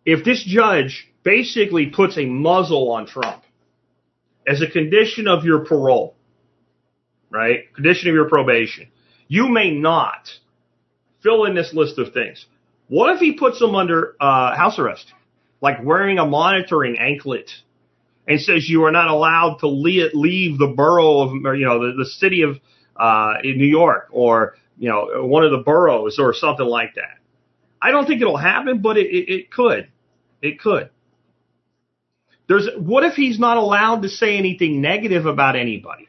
if this judge basically puts a muzzle on Trump as a condition of your parole, right, condition of your probation, you may not fill in this list of things. What if he puts them under uh, house arrest, like wearing a monitoring anklet, and says you are not allowed to leave, leave the borough of, or, you know, the, the city of uh, in New York, or, you know, one of the boroughs or something like that? I don't think it'll happen, but it, it, it could. It could. There's, what if he's not allowed to say anything negative about anybody?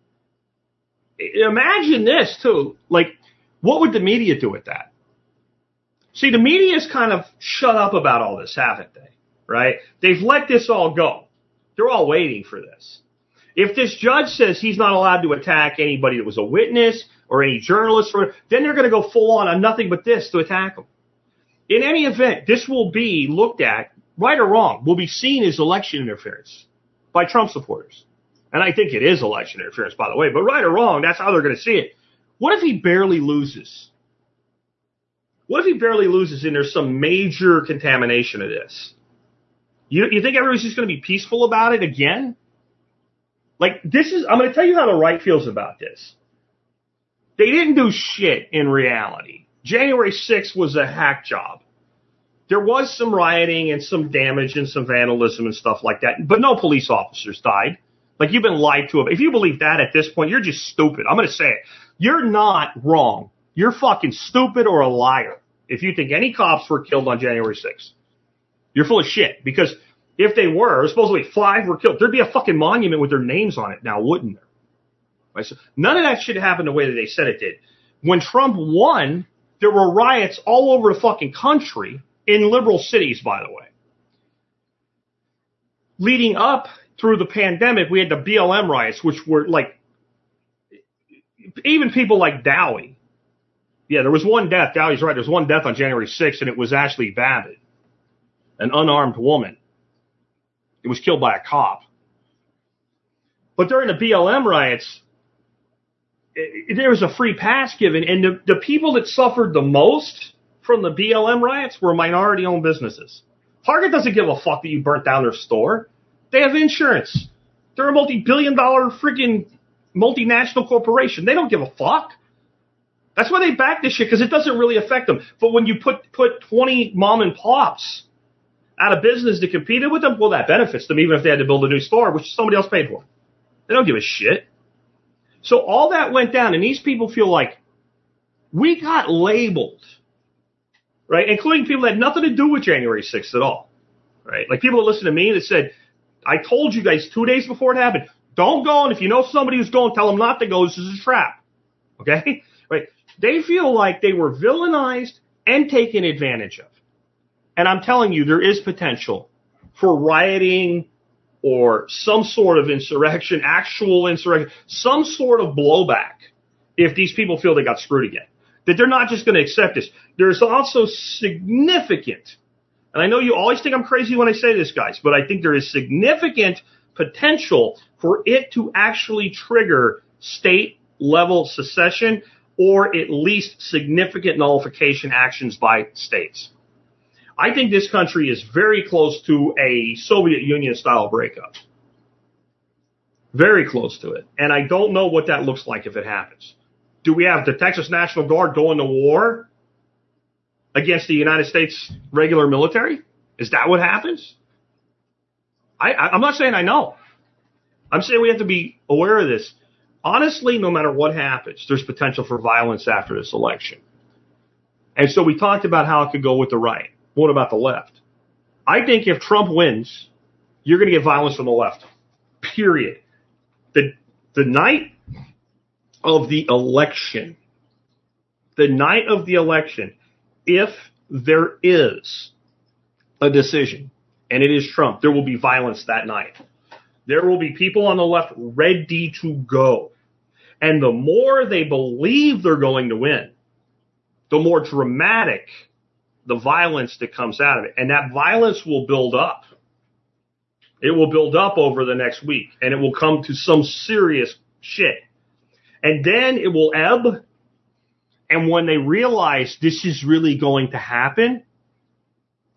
Imagine this, too. Like, what would the media do with that? See, the media's kind of shut up about all this, haven't they? Right? They've let this all go. They're all waiting for this. If this judge says he's not allowed to attack anybody that was a witness or any journalist, or, then they're going to go full on on nothing but this to attack him. In any event, this will be looked at, right or wrong, will be seen as election interference by Trump supporters. And I think it is election interference, by the way, but right or wrong, that's how they're going to see it. What if he barely loses? What if he barely loses and there's some major contamination of this? You, you think everybody's just going to be peaceful about it again? Like, this is, I'm going to tell you how the right feels about this. They didn't do shit in reality. January sixth was a hack job. There was some rioting and some damage and some vandalism and stuff like that, but no police officers died. Like, you've been lied to. If you believe that at this point, you're just stupid. I'm going to say it. You're not wrong. You're fucking stupid or a liar if you think any cops were killed on January sixth. You're full of shit, because if they were, supposedly five were killed, there'd be a fucking monument with their names on it now, wouldn't there? Right? So none of that shit happened the way that they said it did. When Trump won, there were riots all over the fucking country in liberal cities, by the way. Leading up through the pandemic, we had the B L M riots, which were like, even people like Dowie. Yeah, there was one death. Dowie's right. There was one death on January sixth, and it was Ashley Babbitt, an unarmed woman. It was killed by a cop. But during the B L M riots, it, there was a free pass given, and the, the people that suffered the most from the B L M riots were minority-owned businesses. Target doesn't give a fuck that you burnt down their store. They have insurance. They're a multi-billion dollar freaking multinational corporation. They don't give a fuck. That's why they back this shit, because it doesn't really affect them. But when you put, put twenty mom and pops out of business to compete with them, well, that benefits them, even if they had to build a new store, which somebody else paid for. They don't give a shit. So all that went down, and these people feel like we got labeled, right? Including people that had nothing to do with January sixth at all, right? Like people that listen to me that said, I told you guys two days before it happened, don't go, and if you know somebody who's going, tell them not to go. This is a trap, okay? Right? They feel like they were villainized and taken advantage of. And I'm telling you, there is potential for rioting or some sort of insurrection, actual insurrection, some sort of blowback if these people feel they got screwed again. That they're not just going to accept this. There's also significant, and I know you always think I'm crazy when I say this, guys, but I think there is significant potential for it to actually trigger state-level secession, or at least significant nullification actions by states. I think this country is very close to a Soviet Union-style breakup. Very close to it. And I don't know what that looks like if it happens. Do we have the Texas National Guard going to war against the United States regular military? Is that what happens? I, I, I'm not saying I know. I'm saying we have to be aware of this. Honestly, no matter what happens, there's potential for violence after this election. And so we talked about how it could go with the right. What about the left? I think if Trump wins, you're going to get violence from the left. Period. The, the night of the election, the night of the election, if there is a decision, and it is Trump, there will be violence that night. There will be people on the left ready to go. And the more they believe they're going to win, the more dramatic the violence that comes out of it. And that violence will build up. It will build up over the next week, and it will come to some serious shit. And then it will ebb. And when they realize this is really going to happen,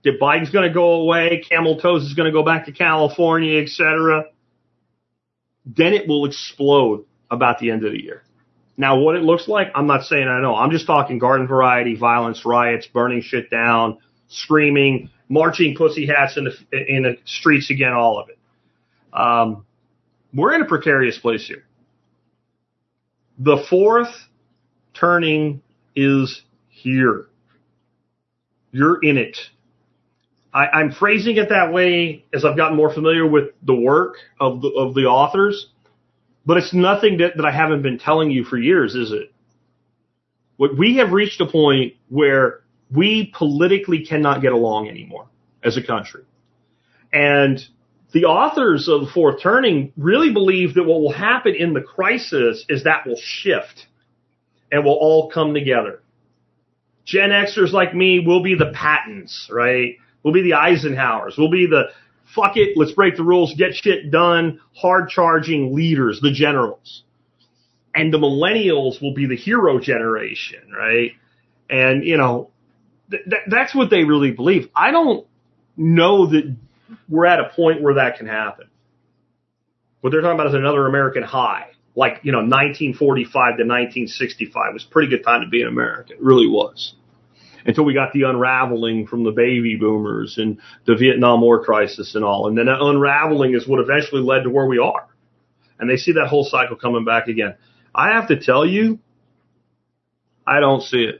that Biden's going to go away, Camel Toes is going to go back to California, et cetera, then it will explode about the end of the year. Now, what it looks like, I'm not saying I know. I'm just talking garden variety, violence, riots, burning shit down, screaming, marching pussy hats in the, in the streets again, all of it. Um, we're in a precarious place here. The fourth turning is here. You're in it. I, I'm phrasing it that way as I've gotten more familiar with the work of the, of the authors, but it's nothing that, that I haven't been telling you for years, is it? What we have reached a point where we politically cannot get along anymore as a country. And the authors of the fourth turning really believe that what will happen in the crisis is that will shift and we'll all come together. Gen Xers like me will be the Pattons, right? We'll be the Eisenhowers. We'll be the fuck it, let's break the rules, get shit done, hard-charging leaders, the generals. And the millennials will be the hero generation, right? And, you know, th- th- that's what they really believe. I don't know that we're at a point where that can happen. What they're talking about is another American high. Like, you know, nineteen forty-five to nineteen sixty-five was a pretty good time to be an American. It really was. Until we got the unraveling from the baby boomers and the Vietnam War crisis and all. And then that unraveling is what eventually led to where we are. And they see that whole cycle coming back again. I have to tell you, I don't see it.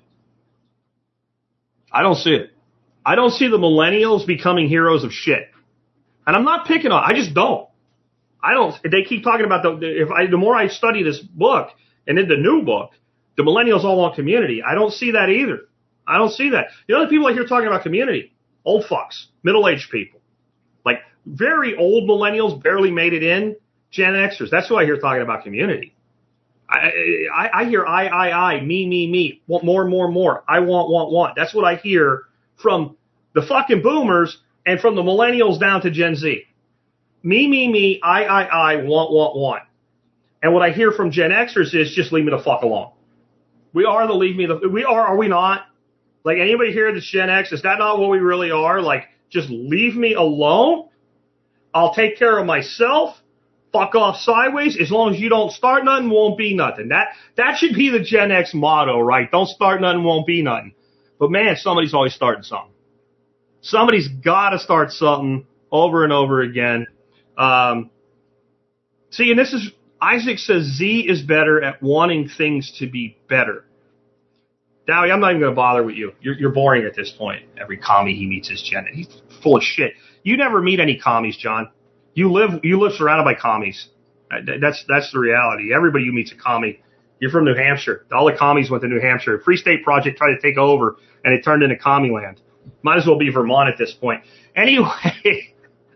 I don't see it. I don't see the millennials becoming heroes of shit. And I'm not picking on, I just don't. I don't, they keep talking about the, if I, the more I study this book and in the new book, the millennials all want community. I don't see that either. I don't see that. The other people I hear talking about community, old fucks, middle-aged people, like very old millennials, barely made it in, Gen Xers. That's who I hear talking about community. I, I, I hear I, I, I, me, me, me, want more, more, more. I want, want, want. That's what I hear from the fucking boomers and from the millennials down to Gen Z. Me, me, me, I, I, I, want, want, want. And what I hear from Gen Xers is just leave me the fuck alone. We are the leave me the, we are, are we not? Like anybody here that's Gen X, is that not what we really are? Like, just leave me alone. I'll take care of myself. Fuck off sideways. As long as you don't start nothing, won't be nothing. That, that should be the Gen X motto, right? Don't start nothing, won't be nothing. But man, somebody's always starting something. Somebody's got to start something over and over again. Um, see, and this is, Isaac says Z is better at wanting things to be better. Dowie, I'm not even going to bother with you. You're, you're boring at this point. Every commie he meets is Gen. He's full of shit. You never meet any commies, John. You live, you live surrounded by commies. That's, that's the reality. Everybody you meet's a commie. You're from New Hampshire. All the commies went to New Hampshire. Free State Project tried to take over, and it turned into commie land. Might as well be Vermont at this point. Anyway,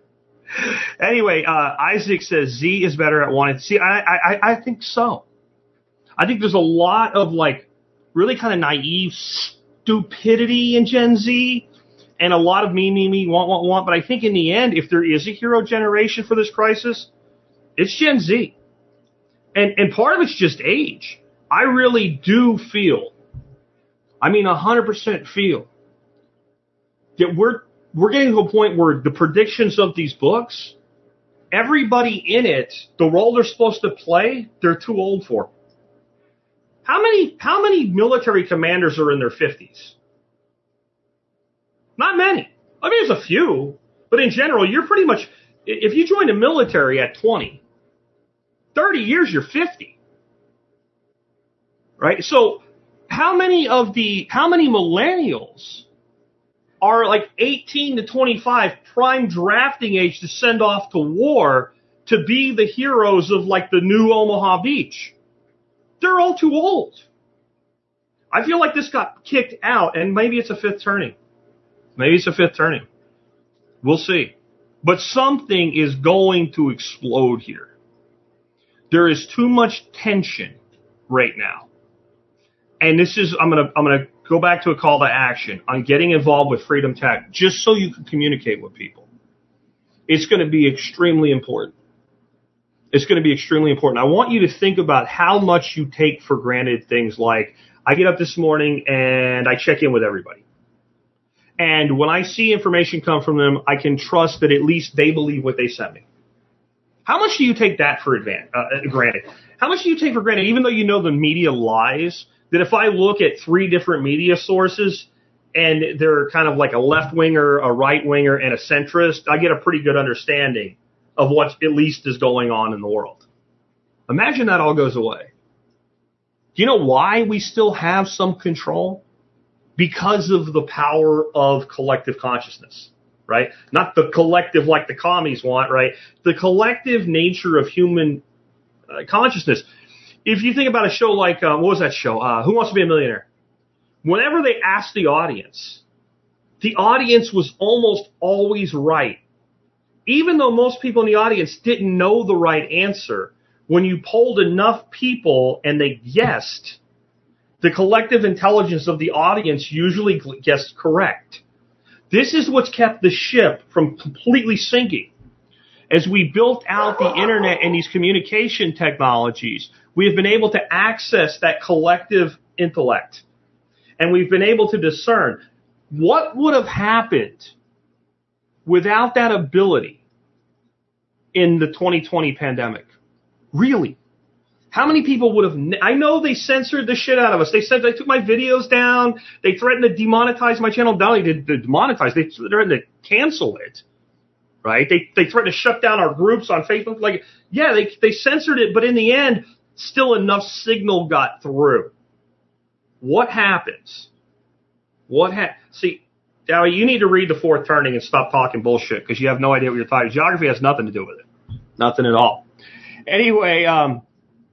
anyway, uh, Isaac says Z is better at wanting. See, I, I, I think so. I think there's a lot of like really kind of naive stupidity in Gen Z, and a lot of me, me, me, want, want, want. But I think in the end, if there is a hero generation for this crisis, it's Gen Z. And, and part of it's just age. I really do feel, I mean, one hundred percent feel that we're, we're getting to a point where the predictions of these books, everybody in it, the role they're supposed to play, they're too old for. How many, how many military commanders are in their fifties? Not many. I mean, there's a few, but in general, you're pretty much, if you join the military at twenty, thirty years, you're fifty. Right? So how many of the, how many millennials are like eighteen to twenty-five, prime drafting age to send off to war to be the heroes of like the new Omaha Beach? They're all too old. I feel like this got kicked out, and maybe it's a fifth turning. Maybe it's a fifth turning. We'll see. But something is going to explode here. There is too much tension right now. And this is, I'm going to, I'm going to go back to a call to action on getting involved with Freedom Tech, just so you can communicate with people. It's going to be extremely important. It's going to be extremely important. I want you to think about how much you take for granted things like, I get up this morning and I check in with everybody. And when I see information come from them, I can trust that at least they believe what they sent me. How much do you take that for advan- uh, granted? How much do you take for granted, even though you know the media lies, that if I look at three different media sources and they're kind of like a left-winger, a right-winger, and a centrist, I get a pretty good understanding of what at least is going on in the world. Imagine that all goes away. Do you know why we still have some control? Because of the power of collective consciousness, right? Not the collective like the commies want, right? The collective nature of human uh, consciousness. If you think about a show like, uh, what was that show? Uh, Who Wants to Be a Millionaire? Whenever they asked the audience, the audience was almost always right. Even though most people in the audience didn't know the right answer, when you polled enough people and they guessed, the collective intelligence of the audience usually guessed correct. This is what's kept the ship from completely sinking. As we built out the internet and these communication technologies, we have been able to access that collective intellect. And we've been able to discern what would have happened without that ability in the twenty twenty pandemic. Really? How many people would have, I know they censored the shit out of us. They said they took my videos down. They threatened to demonetize my channel. Not only did they demonetize, they threatened to cancel it. Right? They, they threatened to shut down our groups on Facebook. Like, yeah, they, they censored it, but in the end, still enough signal got through. What happens? What ha- See, Dowie, you need to read The Fourth Turning and stop talking bullshit because you have no idea what you're talking. Geography has nothing to do with it. Nothing at all. Anyway, um,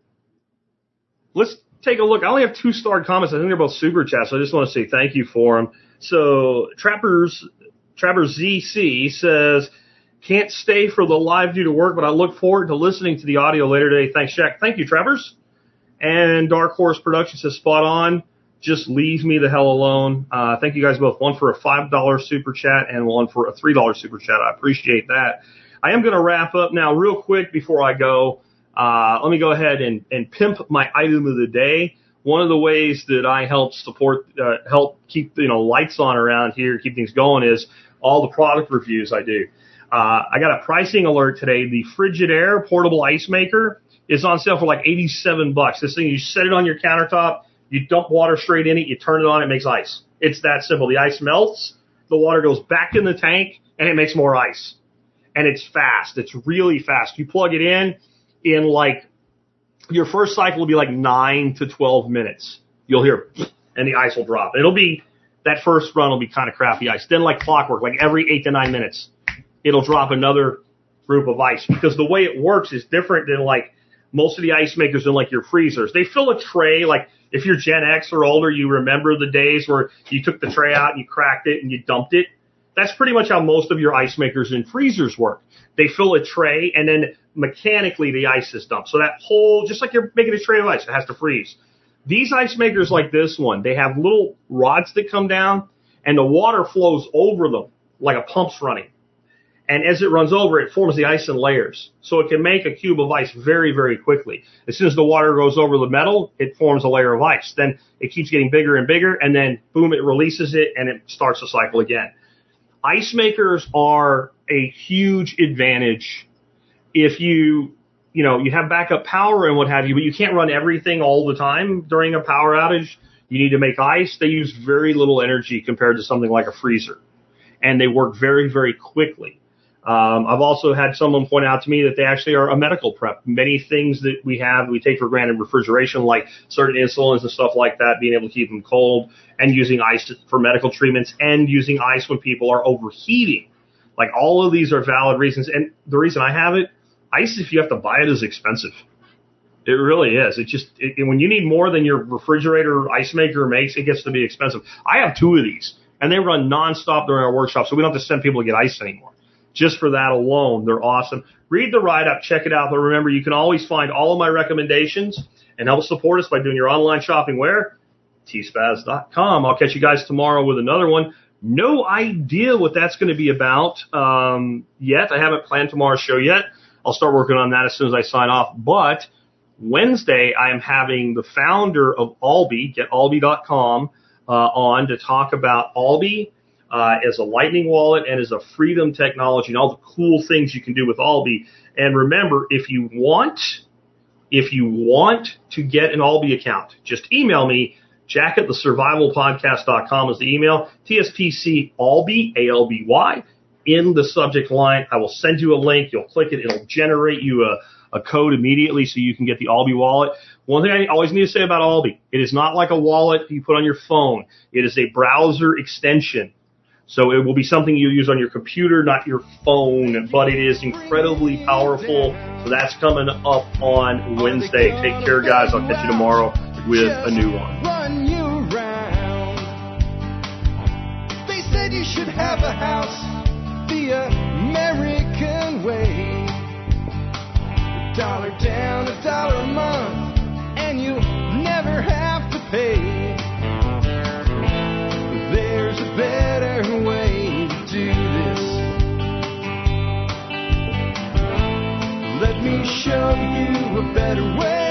let's take a look. I only have two starred comments. I think they're both super chats, so I just want to say thank you for them. So Trappers, Trappers Z C says, can't stay for the live due to work, but I look forward to listening to the audio later today. Thanks, Jack. Thank you, Trappers. And Dark Horse Productions says, spot on. Just leave me the hell alone. Uh, thank you guys both. One for a five dollar super chat and one for a three dollar super chat. I appreciate that. I am going to wrap up now real quick before I go. Uh, let me go ahead and, and pimp my item of the day. One of the ways that I help support, uh, help keep, you know, lights on around here, keep things going is all the product reviews I do. Uh, I got a pricing alert today. The Frigidaire portable ice maker is on sale for like eighty-seven bucks. This thing, you set it on your countertop, you dump water straight in it, you turn it on, it makes ice. It's that simple. The ice melts, the water goes back in the tank, and it makes more ice. And it's fast. It's really fast. You plug it in, in like, your first cycle will be like nine to twelve minutes. You'll hear, and the ice will drop. It'll be, that first run will be kind of crappy ice. Then like clockwork, like every eight to nine minutes, it'll drop another group of ice. Because the way it works is different than like most of the ice makers in like your freezers. They fill a tray, like if you're Gen X or older, you remember the days where you took the tray out and you cracked it and you dumped it. That's pretty much how most of your ice makers and freezers work. They fill a tray and then mechanically the ice is dumped. So that whole, just like you're making a tray of ice, it has to freeze. These ice makers like this one, they have little rods that come down and the water flows over them like a pump's running. And as it runs over, it forms the ice in layers. So it can make a cube of ice very, very quickly. As soon as the water goes over the metal, it forms a layer of ice. Then it keeps getting bigger and bigger, and then, boom, it releases it, and it starts the cycle again. Ice makers are a huge advantage if you, you know, you have backup power and what have you, but you can't run everything all the time during a power outage. You need to make ice. They use very little energy compared to something like a freezer. And they work very, very quickly. Um, I've also had someone point out to me that they actually are a medical prep. Many things that we have, we take for granted, refrigeration, like certain insulins and stuff like that, being able to keep them cold, and using ice for medical treatments, and using ice when people are overheating. Like, all of these are valid reasons. And the reason I have it, ice, if you have to buy it, is expensive. It really is. It just, it, when you need more than your refrigerator ice maker makes, it gets to be expensive. I have two of these, and they run nonstop during our workshop, so we don't have to send people to get ice anymore. Just for that alone, they're awesome. Read the write-up, check it out. But remember, you can always find all of my recommendations and help support us by doing your online shopping where? T spaz dot com. I'll catch you guys tomorrow with another one. No idea what that's going to be about um, yet. I haven't planned tomorrow's show yet. I'll start working on that as soon as I sign off. But Wednesday, I am having the founder of Albi, get albi dot com, uh, on to talk about Albi. uh, as a Lightning wallet and as a Freedom technology and all the cool things you can do with Alby. And remember, if you want, if you want to get an Alby account, just email me. Jack at the survival podcast dot com is the email. T S P C Alby, A L B Y, in the subject line. I will send you a link. You'll click it. It'll generate you a, a code immediately so you can get the Alby wallet. One thing I always need to say about Alby, it is not like a wallet you put on your phone. It is a browser extension. So it will be something you use on your computer, not your phone, but it is incredibly powerful. So that's coming up on Wednesday. Take care, guys. I'll catch you tomorrow with a new one.
Run you around. They said you should have a house the American way. A dollar down, a dollar a month, and you'll never have to pay. There's a better way to do this. Let me show you a better way.